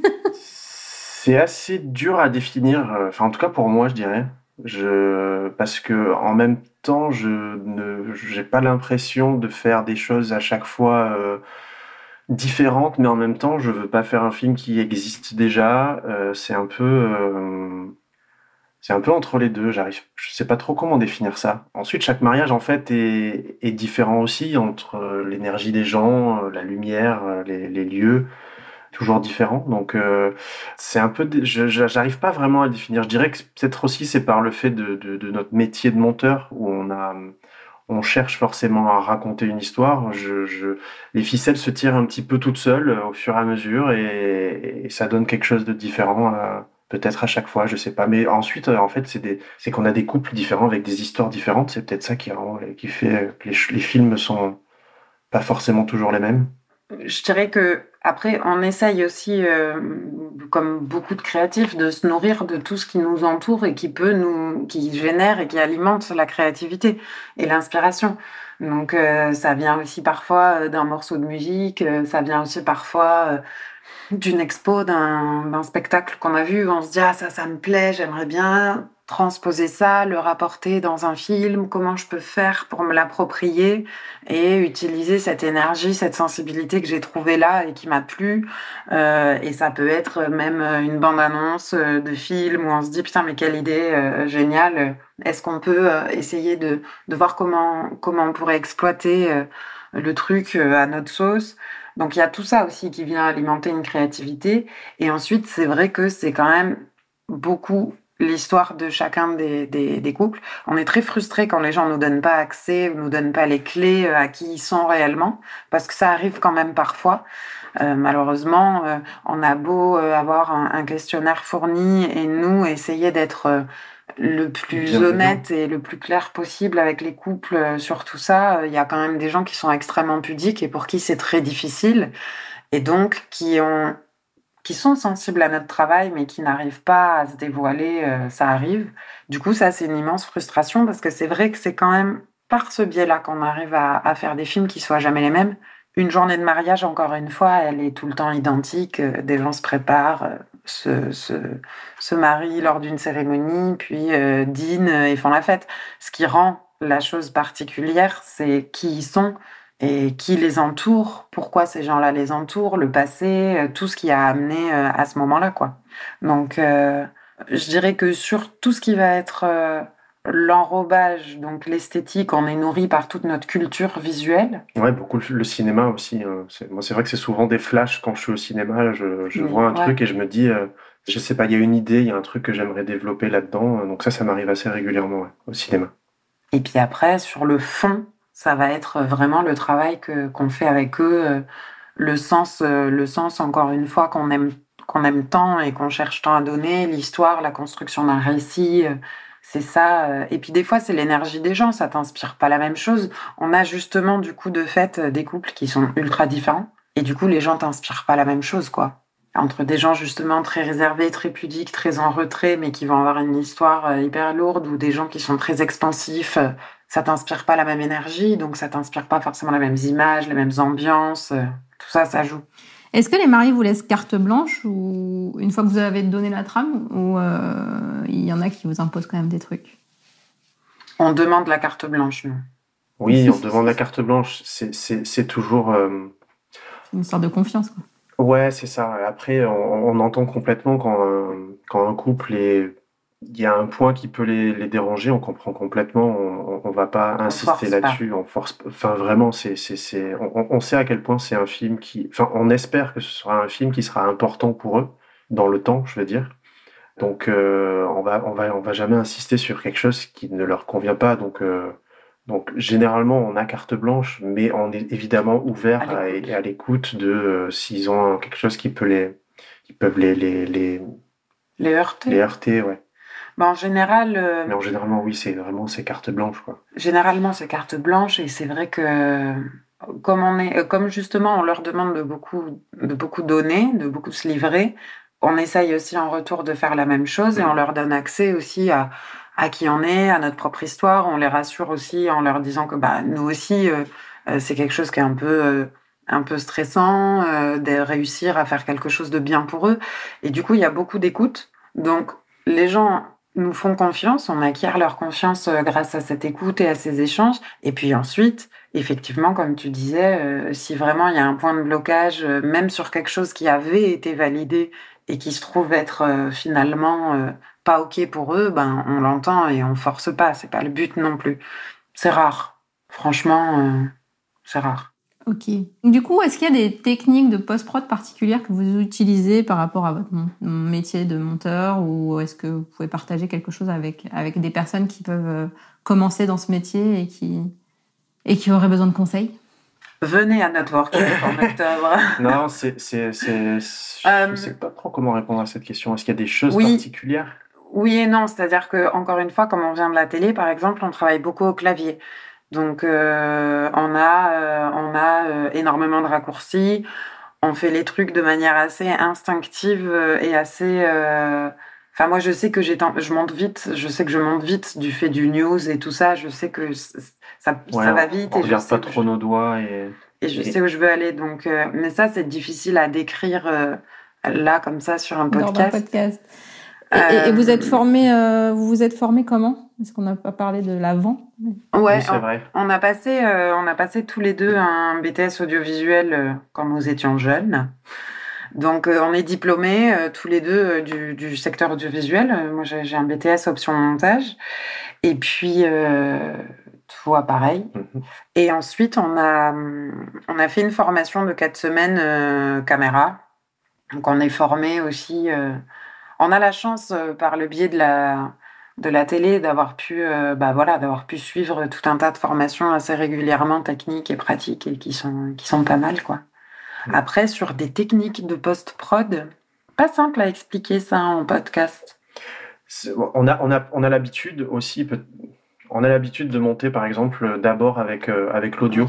C'est assez dur à définir. Enfin, en tout cas pour moi, je dirais. Je parce que en même temps, je ne j'ai pas l'impression de faire des choses à chaque fois euh, différentes, mais en même temps, je veux pas faire un film qui existe déjà. Euh, c'est un peu euh, c'est un peu entre les deux. J'arrive, je sais pas trop comment définir ça. Ensuite, chaque mariage en fait est est différent aussi entre l'énergie des gens, la lumière, les, les lieux. Toujours différent, donc euh, c'est un peu, je, j'arrive pas vraiment à définir. Je dirais que peut-être aussi c'est par le fait de, de, de notre métier de monteur où on a, on cherche forcément à raconter une histoire. Je, je, les ficelles se tirent un petit peu toutes seules au fur et à mesure et, et ça donne quelque chose de différent. Euh, peut-être à chaque fois, je sais pas. Mais ensuite, en fait, c'est des, c'est qu'on a des couples différents avec des histoires différentes. C'est peut-être ça qui, qui fait que les, les films sont pas forcément toujours les mêmes. Je dirais que après, on essaye aussi, euh, comme beaucoup de créatifs, de se nourrir de tout ce qui nous entoure et qui peut nous, qui génère et qui alimente la créativité et l'inspiration. Donc, euh, ça vient aussi parfois d'un morceau de musique, ça vient aussi parfois euh, d'une expo, d'un, d'un spectacle qu'on a vu. Où on se dit ah ça, ça me plaît, j'aimerais bien transposer ça, le rapporter dans un film, comment je peux faire pour me l'approprier et utiliser cette énergie, cette sensibilité que j'ai trouvée là et qui m'a plu. Euh, et ça peut être même une bande-annonce de film où on se dit putain mais quelle idée euh, géniale. Est-ce qu'on peut euh, essayer de, de voir comment, comment on pourrait exploiter euh, le truc euh, à notre sauce. Donc il y a tout ça aussi qui vient alimenter une créativité. Et ensuite c'est vrai que c'est quand même beaucoup l'histoire de chacun des, des, des couples. On est très frustrés quand les gens nous donnent pas accès ou nous donnent pas les clés à qui ils sont réellement, parce que ça arrive quand même parfois. Euh, malheureusement, euh, on a beau euh, avoir un, un questionnaire fourni et nous essayer d'être euh, le plus Bien honnête bien. et le plus clair possible avec les couples euh, sur tout ça, il euh, y a quand même des gens qui sont extrêmement pudiques et pour qui c'est très difficile, et donc qui ont qui sont sensibles à notre travail, mais qui n'arrivent pas à se dévoiler, euh, ça arrive. Du coup, ça, c'est une immense frustration, parce que c'est vrai que c'est quand même par ce biais-là qu'on arrive à, à faire des films qui soient jamais les mêmes. Une journée de mariage, encore une fois, elle est tout le temps identique. Des gens se préparent, euh, se, se, se marient lors d'une cérémonie, puis euh, dînent et font la fête. Ce qui rend la chose particulière, c'est qui ils sont, et qui les entoure, pourquoi ces gens-là les entourent, le passé, tout ce qui a amené à ce moment-là, quoi. Donc, euh, je dirais que sur tout ce qui va être euh, l'enrobage, donc l'esthétique, on est nourri par toute notre culture visuelle. Ouais, beaucoup le cinéma aussi. Hein. C'est, moi, c'est vrai que c'est souvent des flashs quand je suis au cinéma. Je, je oui, vois un ouais. truc et je me dis, euh, je sais pas, il y a une idée, il y a un truc que j'aimerais développer là-dedans. Donc ça, ça m'arrive assez régulièrement ouais, au cinéma. Et puis après, sur le fond, ça va être vraiment le travail que, qu'on fait avec eux, le sens, le sens encore une fois, qu'on aime, qu'on aime tant et qu'on cherche tant à donner, l'histoire, la construction d'un récit, c'est ça. Et puis des fois, c'est l'énergie des gens, ça t'inspire pas la même chose. On a justement, du coup, de fait, des couples qui sont ultra différents, et du coup, les gens t'inspirent pas la même chose, quoi. Entre des gens justement très réservés, très pudiques, très en retrait, mais qui vont avoir une histoire hyper lourde, ou des gens qui sont très expansifs, ça t'inspire pas la même énergie, donc ça t'inspire pas forcément les mêmes images, les mêmes ambiances, tout ça, ça joue. Est-ce que les maris vous laissent carte blanche, ou une fois que vous avez donné la trame, ou euh, il y en a qui vous imposent quand même des trucs? On demande la carte blanche, nous. Oui, on demande la carte blanche, c'est, c'est, c'est toujours... Euh... C'est une sorte de confiance, quoi. Ouais, c'est ça. Après, on, on entend complètement quand un, quand un couple est... Il y a un point qui peut les, les déranger, on comprend complètement, on, on va pas insister là-dessus, on force, enfin vraiment, c'est, c'est, c'est, on, on sait à quel point c'est un film qui, enfin, on espère que ce sera un film qui sera important pour eux, dans le temps, je veux dire. Donc, euh, on va, on va, on va jamais insister sur quelque chose qui ne leur convient pas, donc, euh, donc généralement, on a carte blanche, mais on est évidemment ouvert à, à, à l'écoute de, euh, s'ils ont quelque chose qui peut les, qui peuvent les, les, les, les heurter. Les heurter, ouais. Ben, en général... Euh, Mais en généralement, oui, c'est vraiment c'est carte blanche, quoi. Généralement, c'est carte blanche, et c'est vrai que comme, on est, comme justement on leur demande de beaucoup, de beaucoup donner, de beaucoup se livrer, on essaye aussi en retour de faire la même chose, et on leur donne accès aussi à, à qui on est, à notre propre histoire. On les rassure aussi en leur disant que bah, nous aussi, euh, c'est quelque chose qui est un peu... Euh, un peu stressant, euh, de réussir à faire quelque chose de bien pour eux. Et du coup, il y a beaucoup d'écoute. Donc, les gens nous font confiance, on acquiert leur confiance grâce à cette écoute et à ces échanges. Et puis ensuite, effectivement, comme tu disais, euh, si vraiment il y a un point de blocage, euh, même sur quelque chose qui avait été validé et qui se trouve être euh, finalement euh, pas OK pour eux, ben on l'entend et on force pas. C'est pas le but non plus. C'est rare. Franchement, euh, c'est rare. Ok. Du coup, est-ce qu'il y a des techniques de post-prod particulières que vous utilisez par rapport à votre métier de monteur, ou est-ce que vous pouvez partager quelque chose avec, avec des personnes qui peuvent commencer dans ce métier et qui, et qui auraient besoin de conseils? Venez à notre workshop en octobre. Non, c'est, c'est, c'est, c'est euh, je ne sais pas trop comment répondre à cette question. Est-ce qu'il y a des choses oui. particulières? Oui et non, c'est-à-dire que encore une fois, comme on vient de la télé, par exemple, on travaille beaucoup au clavier. Donc, euh, on a, euh, on a euh, énormément de raccourcis. On fait les trucs de manière assez instinctive et assez... Euh... Enfin, moi, je sais que j'ai je monte vite. Je sais que je monte vite du fait du news et tout ça. Je sais que ça, ouais, ça va vite. On ne regarde pas trop je... nos doigts. Et, et je et... sais où je veux aller. Donc, euh... Mais ça, c'est difficile à décrire euh, là, comme ça, sur un podcast. Dans un podcast. Et, euh... et vous êtes formé, euh, vous vous êtes formé comment? Est-ce qu'on n'a pas parlé de l'avant? oui, Ouais, c'est on, vrai. On a passé, euh, on a passé tous les deux un B T S audiovisuel euh, quand nous étions jeunes. Donc, euh, on est diplômés euh, tous les deux euh, du, du secteur audiovisuel. Euh, moi, j'ai, j'ai un B T S option montage. Et puis, euh, toi, pareil. Mm-hmm. Et ensuite, on a, on a fait une formation de quatre semaines euh, caméra. Donc, on est formé aussi... Euh, on a la chance, euh, par le biais de la, de la télé, d'avoir pu, euh, bah voilà, d'avoir pu suivre tout un tas de formations assez régulièrement, techniques et pratiques, et qui sont, qui sont pas mal, quoi. Mmh. Après, sur des techniques de post-prod, pas simple à expliquer ça en podcast. C'est, on a, on a, on a l'habitude aussi, on a l'habitude de monter, par exemple, d'abord avec, euh, avec l'audio.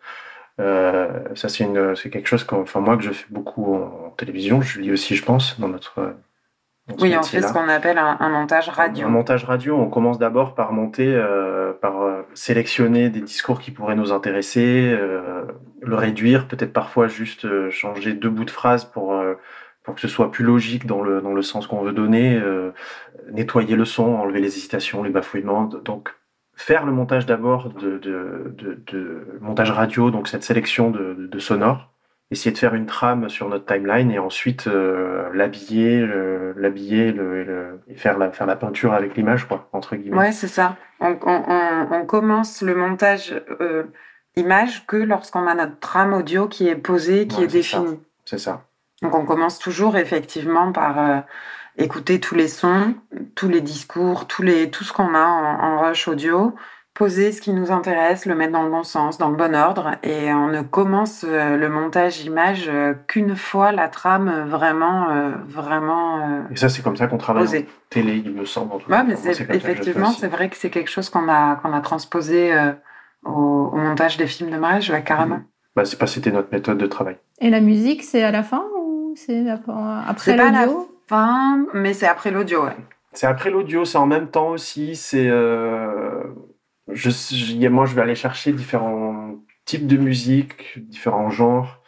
Euh, ça, c'est, une, c'est quelque chose que, enfin, moi, que je fais beaucoup en, en télévision, je lis aussi, je pense, dans notre... Oui, on fait ce qu'on appelle un, un montage radio. Un montage radio, on commence d'abord par monter, euh, par euh, sélectionner des discours qui pourraient nous intéresser, euh, le réduire, peut-être parfois juste euh, changer deux bouts de phrase pour, euh, pour que ce soit plus logique dans le, dans le sens qu'on veut donner, euh, nettoyer le son, enlever les hésitations, les bafouillements. Donc, faire le montage d'abord de, de, de, de montage radio, donc cette sélection de, de, de sonores. Essayer de faire une trame sur notre timeline et ensuite euh, l'habiller, le, l'habiller le, le, et faire la, faire la peinture avec l'image, quoi, entre guillemets. Ouais, c'est ça. On, on, on, on commence le montage euh, image que lorsqu'on a notre trame audio qui est posée, qui ouais, est, est définie. C'est ça. Donc on commence toujours effectivement par euh, écouter tous les sons, tous les discours, tous les, tout ce qu'on a en, en rush audio, poser ce qui nous intéresse, le mettre dans le bon sens, dans le bon ordre, et on ne commence euh, le montage image euh, qu'une fois la trame vraiment, euh, vraiment. Euh, et ça, c'est comme ça qu'on travaille posée. En télé, il me semble. En tout ouais, mais c'est, c'est effectivement, c'est vrai que c'est quelque chose qu'on a qu'on a transposé euh, au, au montage des films de mariage, ouais, carrément. Mmh. Bah, c'est pas, c'était notre méthode de travail. Et la musique, c'est à la fin ou c'est après c'est l'audio? C'est pas à la fin, mais c'est après l'audio, ouais. C'est après l'audio, c'est en même temps aussi, c'est. Euh... Je, je, moi, je vais aller chercher différents types de musique, différents genres.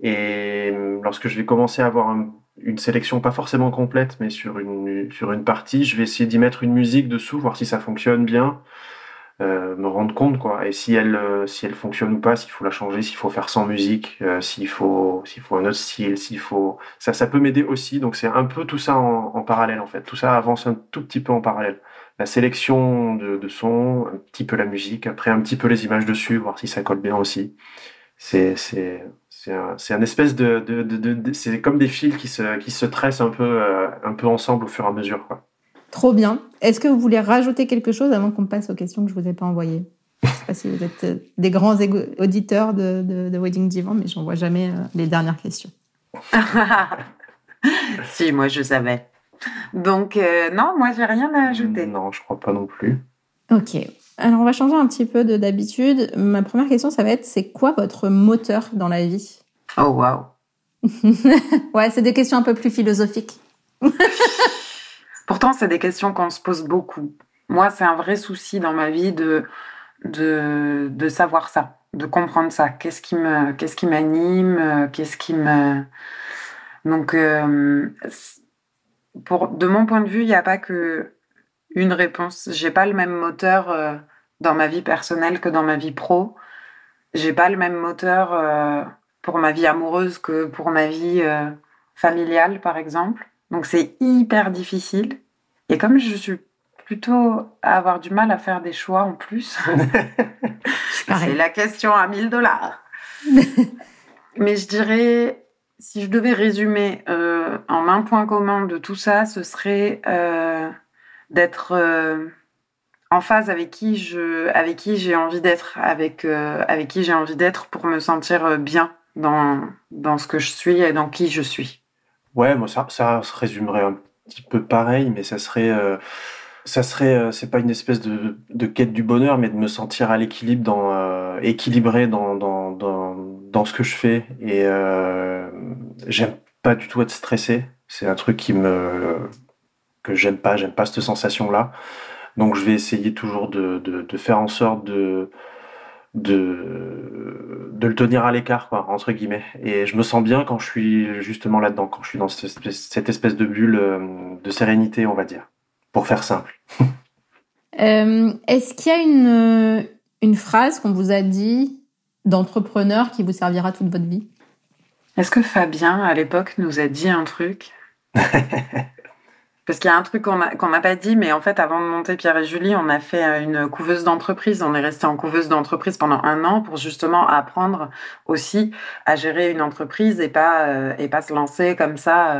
Et lorsque je vais commencer à avoir un, une sélection, pas forcément complète, mais sur une, sur une partie, je vais essayer d'y mettre une musique dessous, voir si ça fonctionne bien, euh, me rendre compte, quoi. Et si elle, si elle fonctionne ou pas, s'il faut la changer, s'il faut faire sans musique, euh, s'il faut, s'il faut un autre style, s'il faut... Ça, ça peut m'aider aussi. Donc, c'est un peu tout ça en, en parallèle, en fait. Tout ça avance un tout petit peu en parallèle. La sélection de, de sons, un petit peu la musique, après un petit peu les images dessus, voir si ça colle bien aussi. C'est, c'est, c'est, un, c'est un espèce de, de, de, de, de... C'est comme des fils qui se, qui se tressent un peu, euh, un peu ensemble au fur et à mesure, quoi. Trop bien. Est-ce que vous voulez rajouter quelque chose avant qu'on passe aux questions que je ne vous ai pas envoyées? Je ne sais pas si vous êtes des grands auditeurs de, de, de Wedding Divan, mais je n'envoie jamais les dernières questions. Si, moi je savais. Donc, euh, non, moi, j'ai rien à ajouter. Non, je crois pas non plus. Ok. Alors, on va changer un petit peu de d'habitude. Ma première question, ça va être, c'est quoi votre moteur dans la vie? Oh, waouh. Ouais, c'est des questions un peu plus philosophiques. Pourtant, c'est des questions qu'on se pose beaucoup. Moi, c'est un vrai souci dans ma vie de, de, de savoir ça, de comprendre ça. Qu'est-ce qui me, qu'est-ce qui m'anime? Qu'est-ce qui me... Donc... Euh, Pour, de mon point de vue, il n'y a pas que une réponse. J'ai pas le même moteur euh, dans ma vie personnelle que dans ma vie pro. J'ai pas le même moteur euh, pour ma vie amoureuse que pour ma vie euh, familiale, par exemple. Donc c'est hyper difficile. Et comme je suis plutôt à avoir du mal à faire des choix en plus, c'est la question à mille dollars. Mais je dirais... Si je devais résumer euh, en un point commun de tout ça, ce serait euh, d'être euh, en phase avec qui je, avec qui j'ai envie d'être, avec euh, avec qui j'ai envie d'être pour me sentir bien dans dans ce que je suis et dans qui je suis. Ouais, moi ça ça se résumerait un petit peu pareil, mais ça serait euh, ça serait euh, c'est pas une espèce de de quête du bonheur, mais de me sentir à l'équilibre dans euh, équilibré dans dans dans dans ce que je fais et euh, j'aime pas du tout être stressé. C'est un truc qui me que j'aime pas. J'aime pas cette sensation-là. Donc je vais essayer toujours de de, de faire en sorte de de de le tenir à l'écart, quoi, entre guillemets. Et je me sens bien quand je suis justement là-dedans, quand je suis dans cette espèce, cette espèce de bulle de sérénité, on va dire, pour faire simple. euh, est-ce qu'il y a une une phrase qu'on vous a dit d'entrepreneur qui vous servira toute votre vie? Est-ce que Fabien, à l'époque, nous a dit un truc? Parce qu'il y a un truc qu'on a, qu'on n'a pas dit, mais en fait, avant de monter Pierre et Julie, on a fait une couveuse d'entreprise. On est resté en couveuse d'entreprise pendant un an pour justement apprendre aussi à gérer une entreprise et pas, euh, et pas se lancer comme ça, euh,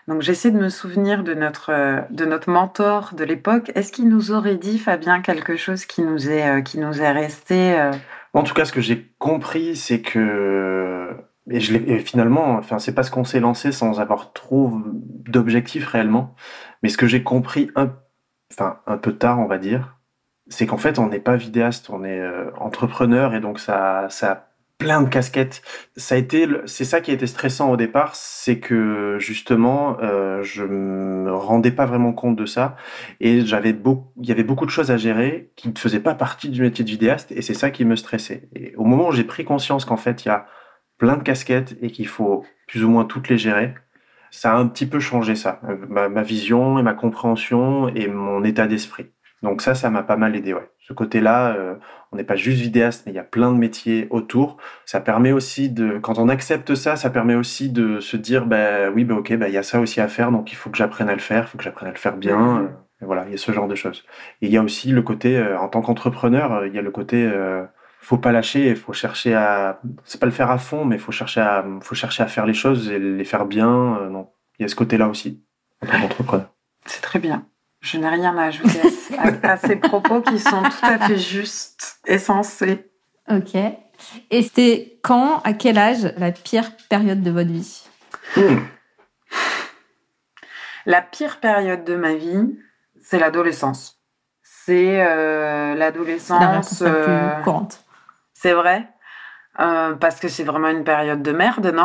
Donc j'essaie de me souvenir de notre, de notre mentor de l'époque. Est-ce qu'il nous aurait dit, Fabien, quelque chose qui nous est, qui nous est resté euh... En tout cas, ce que j'ai compris, c'est que... Et, je l'ai... et finalement, enfin, c'est parce qu'on s'est lancé sans avoir trop d'objectifs réellement. Mais ce que j'ai compris un, enfin, un peu tard, on va dire, c'est qu'en fait, on n'est pas vidéaste, on est euh, entrepreneur, et donc ça, ça a plein de casquettes. Ça a été, c'est ça qui a été stressant au départ, c'est que justement, euh, je me rendais pas vraiment compte de ça, et j'avais beaucoup, il y avait beaucoup de choses à gérer qui ne faisaient pas partie du métier de vidéaste, et c'est ça qui me stressait. Et au moment où j'ai pris conscience qu'en fait, il y a plein de casquettes et qu'il faut plus ou moins toutes les gérer, ça a un petit peu changé ça, ma, ma vision et ma compréhension et mon état d'esprit. Donc ça, ça m'a pas mal aidé, ouais. Ce côté-là, euh, on n'est pas juste vidéaste, mais il y a plein de métiers autour. Ça permet aussi de, quand on accepte ça, ça permet aussi de se dire, bah oui, bah ok, bah il y a ça aussi à faire, donc il faut que j'apprenne à le faire, il faut que j'apprenne à le faire bien. Mmh. Euh, et voilà, il y a ce genre de choses. Et il y a aussi le côté, euh, en tant qu'entrepreneur, euh, il y a le côté, euh, faut pas lâcher, il faut chercher à, c'est pas le faire à fond, mais il faut chercher à, faut chercher à faire les choses et les faire bien. Euh, non, il y a ce côté-là aussi, en tant qu'entrepreneur. C'est très bien. Je n'ai rien à ajouter à, à, à ces propos qui sont tout à fait justes et sensés. Ok. Et c'était quand, à quel âge, la pire période de votre vie ? mmh. La pire période de ma vie, c'est l'adolescence. C'est euh, l'adolescence... La réponse la plus euh, courante. C'est vrai, euh, parce que c'est vraiment une période de merde, non ?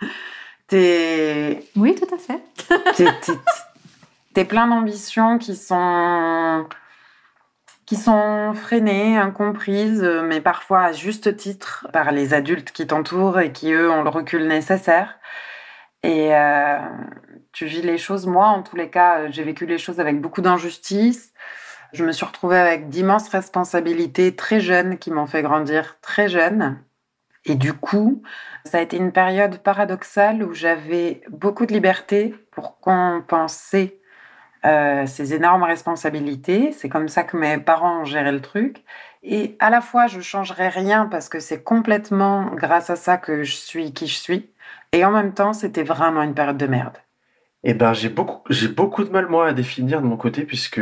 T'es... Oui, tout à fait. t'es, t'es, t'es plein d'ambitions qui sont... qui sont freinées, incomprises, mais parfois à juste titre par les adultes qui t'entourent et qui, eux, ont le recul nécessaire. Et euh, tu vis les choses, moi, en tous les cas, j'ai vécu les choses avec beaucoup d'injustice. Je me suis retrouvée avec d'immenses responsabilités très jeunes qui m'ont fait grandir très jeune. Et du coup, ça a été une période paradoxale où j'avais beaucoup de liberté pour compenser Euh, ces énormes responsabilités. C'est comme ça que mes parents ont géré le truc. Et à la fois, je ne changerai rien parce que c'est complètement grâce à ça que je suis qui je suis. Et en même temps, c'était vraiment une période de merde. Eh ben, j'ai beaucoup, j'ai beaucoup de mal, moi, à définir de mon côté, puisque...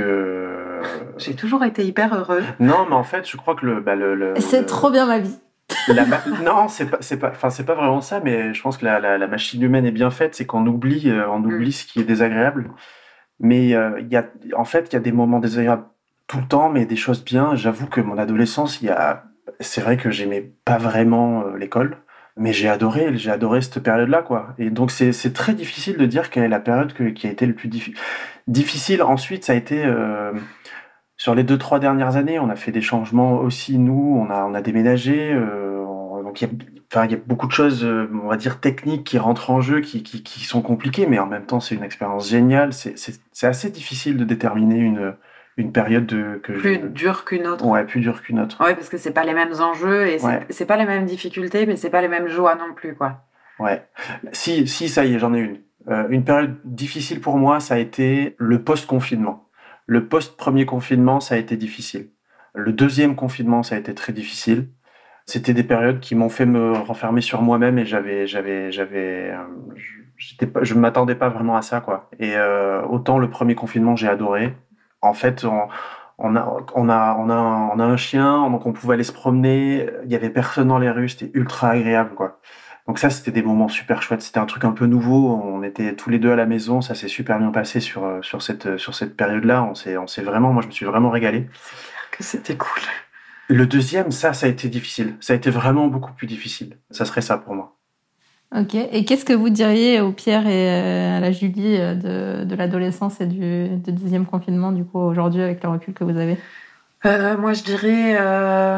J'ai toujours été hyper heureux. Non, mais en fait, je crois que le... Bah, le, le c'est le... trop bien ma vie. La ma... Non, c'est pas, c'est pas, enfin, c'est pas vraiment ça, mais je pense que la, la, la machine humaine est bien faite, c'est qu'on oublie, euh, on oublie mmh. ce qui est désagréable. Mais il euh, y a, en fait, il y a des moments désagréables tout le temps, mais des choses bien. J'avoue que mon adolescence, il y a, c'est vrai que j'aimais pas vraiment euh, l'école, mais j'ai adoré, j'ai adoré cette période-là, quoi. Et donc c'est, c'est très difficile de dire quelle est la période que, qui a été le plus diffi- difficile. Ensuite, ça a été euh, sur les deux trois dernières années, on a fait des changements aussi. Nous, on a, on a déménagé. Euh, on, donc il y a Enfin, il y a beaucoup de choses, on va dire, techniques qui rentrent en jeu, qui, qui, qui sont compliquées, mais en même temps, c'est une expérience géniale. C'est, c'est, c'est assez difficile de déterminer une, une période de, que plus je... dure qu'une autre. Ouais, plus dure qu'une autre. Ouais, parce que c'est pas les mêmes enjeux et c'est, ouais. c'est pas les mêmes difficultés, mais c'est pas les mêmes joies non plus, quoi. Ouais. Si, si, ça y est, j'en ai une. Euh, une période difficile pour moi, ça a été le post-confinement. Le post-premier confinement, ça a été difficile. Le deuxième confinement, ça a été très difficile. C'était des périodes qui m'ont fait me renfermer sur moi-même et j'avais, j'avais, j'avais, euh, j'étais pas, je m'attendais pas vraiment à ça, quoi. Et euh, autant le premier confinement, j'ai adoré. En fait, on, on a, on a, on a, un, on a un chien, donc on pouvait aller se promener. Il y avait personne dans les rues, c'était ultra agréable, quoi. Donc ça, c'était des moments super chouettes. C'était un truc un peu nouveau. On était tous les deux à la maison. Ça s'est super bien passé sur sur cette sur cette période-là. On s'est, on s'est vraiment, moi, je me suis vraiment régalé. C'est clair que c'était cool. Le deuxième, ça, ça a été difficile. Ça a été vraiment beaucoup plus difficile. Ça serait ça pour moi. Ok. Et qu'est-ce que vous diriez au Pierre et à la Julie de, de l'adolescence et du, du deuxième confinement, du coup, aujourd'hui, avec le recul que vous avez ? euh, Moi, je dirais, euh,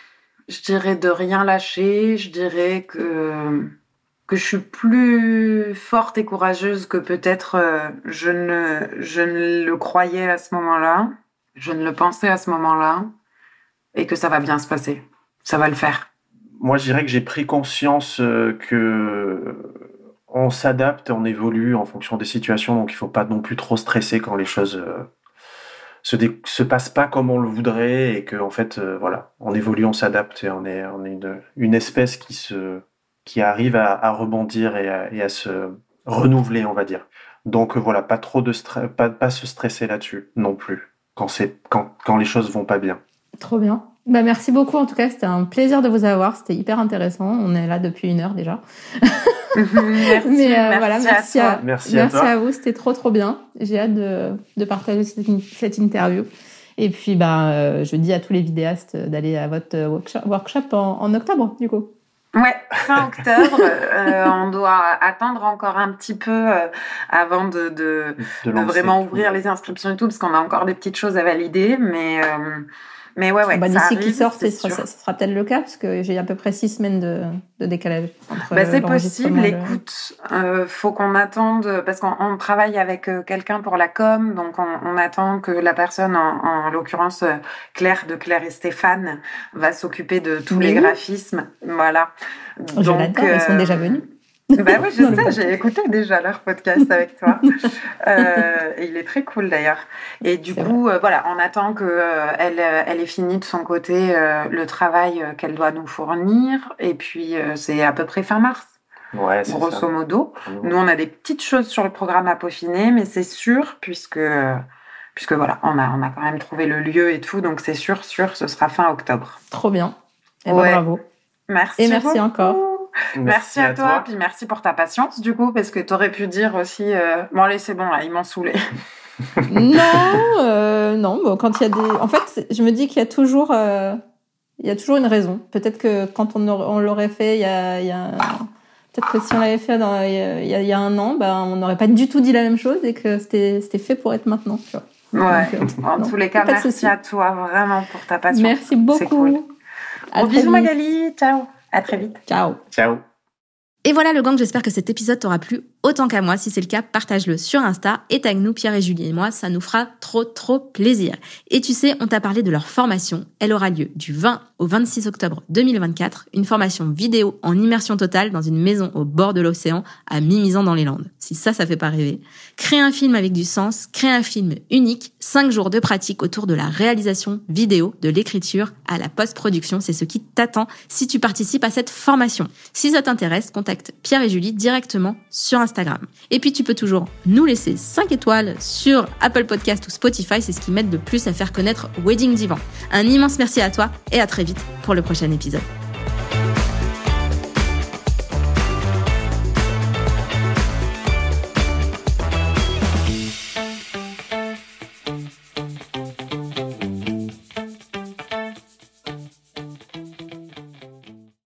je dirais de rien lâcher. Je dirais que, que je suis plus forte et courageuse que peut-être euh, je, ne, je ne le croyais à ce moment-là. Je ne le pensais à ce moment-là. Et que ça va bien se passer. Ça va le faire. Moi, je dirais que j'ai pris conscience euh, que on s'adapte, on évolue en fonction des situations, donc il faut pas non plus trop stresser quand les choses euh, se, dé- se passent pas comme on le voudrait et que en fait, euh, voilà, on évolue, on s'adapte et on est, on est une, une espèce qui se, qui arrive à, à rebondir et à, et à se renouveler, on va dire. Donc voilà, pas trop de stress, pas, pas se stresser là-dessus non plus, quand, c'est, quand, quand les choses vont pas bien. Trop bien. Bah, merci beaucoup en tout cas, c'était un plaisir de vous avoir, c'était hyper intéressant. On est là depuis une heure déjà. merci, Mais euh, merci, voilà, merci, à, à, merci, merci à, toi. à vous, c'était trop trop bien. J'ai hâte de, de partager cette, cette interview. Et puis bah, euh, je dis à tous les vidéastes d'aller à votre workshop, workshop en, en octobre du coup. Ouais, fin octobre. euh, on doit attendre encore un petit peu euh, avant de, de, de, de vraiment ouvrir les inscriptions et tout, parce qu'on a encore des petites choses à valider. Mais, euh, mais ouais, ouais. Bah, ça d'ici arrive, qu'il sort, c'est ça, sûr. ça sera peut-être le cas, parce que j'ai à peu près six semaines de, de décalage. Entre bah, c'est possible. Le... Écoute, euh, faut qu'on attende, parce qu'on on travaille avec quelqu'un pour la com, donc on, on attend que la personne, en, en l'occurrence Claire de Claire et Stéphane, va s'occuper de tous Mais les oui. graphismes. Voilà. Je donc, l'adore, euh... ils sont déjà venus. Bah oui, je sais, j'ai écouté déjà leur podcast avec toi. euh, et il est très cool d'ailleurs. Et du c'est coup, euh, voilà, on attend que euh, elle, elle ait fini de son côté euh, le travail euh, qu'elle doit nous fournir. Et puis, euh, c'est à peu près fin mars. Ouais, c'est grosso ça. modo. Mmh. Nous, on a des petites choses sur le programme à peaufiner, mais c'est sûr, puisque, puisque voilà, on a, on a quand même trouvé le lieu et tout. Donc, c'est sûr, sûr, ce sera fin octobre. Trop bien. Et ouais. ben, bravo. Merci. Et merci beaucoup. encore. Merci, merci à, à toi, toi, puis merci pour ta patience, du coup, parce que tu aurais pu dire aussi euh, bon, allez, c'est bon, là, ils m'ont saoulé. non, euh, non, bon, quand il y a des. En fait, je me dis qu'il y a toujours, euh, il y a toujours une raison. Peut-être que quand on, on l'aurait fait, il y a, il y a... peut-être que si on l'avait fait dans, il, y a, il y a un an, ben, on n'aurait pas du tout dit la même chose et que c'était, c'était fait pour être maintenant. Tu vois. Ouais. Donc, euh, en non, tous les cas, merci à toi vraiment pour ta patience. Merci beaucoup. C'est cool. Gros bisous, Magali. Ciao. À très vite. Ciao. Ciao. Et voilà le gang, j'espère que cet épisode t'aura plu autant qu'à moi. Si c'est le cas, partage-le sur Insta et tag-nous Pierre et Julie et moi, ça nous fera trop trop plaisir. Et tu sais, on t'a parlé de leur formation. Elle aura lieu du vingt au vingt-six octobre deux mille vingt-quatre, une formation vidéo en immersion totale dans une maison au bord de l'océan à Mimizan dans les Landes. Si ça, ça fait pas rêver. Créer un film avec du sens, créer un film unique, cinq jours de pratique autour de la réalisation vidéo, de l'écriture à la post-production, c'est ce qui t'attend si tu participes à cette formation. Si ça t'intéresse, contacte Pierre et Julie directement sur Instagram. Et puis tu peux toujours nous laisser cinq étoiles sur Apple Podcast ou Spotify, c'est ce qui m'aide le plus à faire connaître Wedding Divan. Un immense merci à toi et à très vite pour le prochain épisode.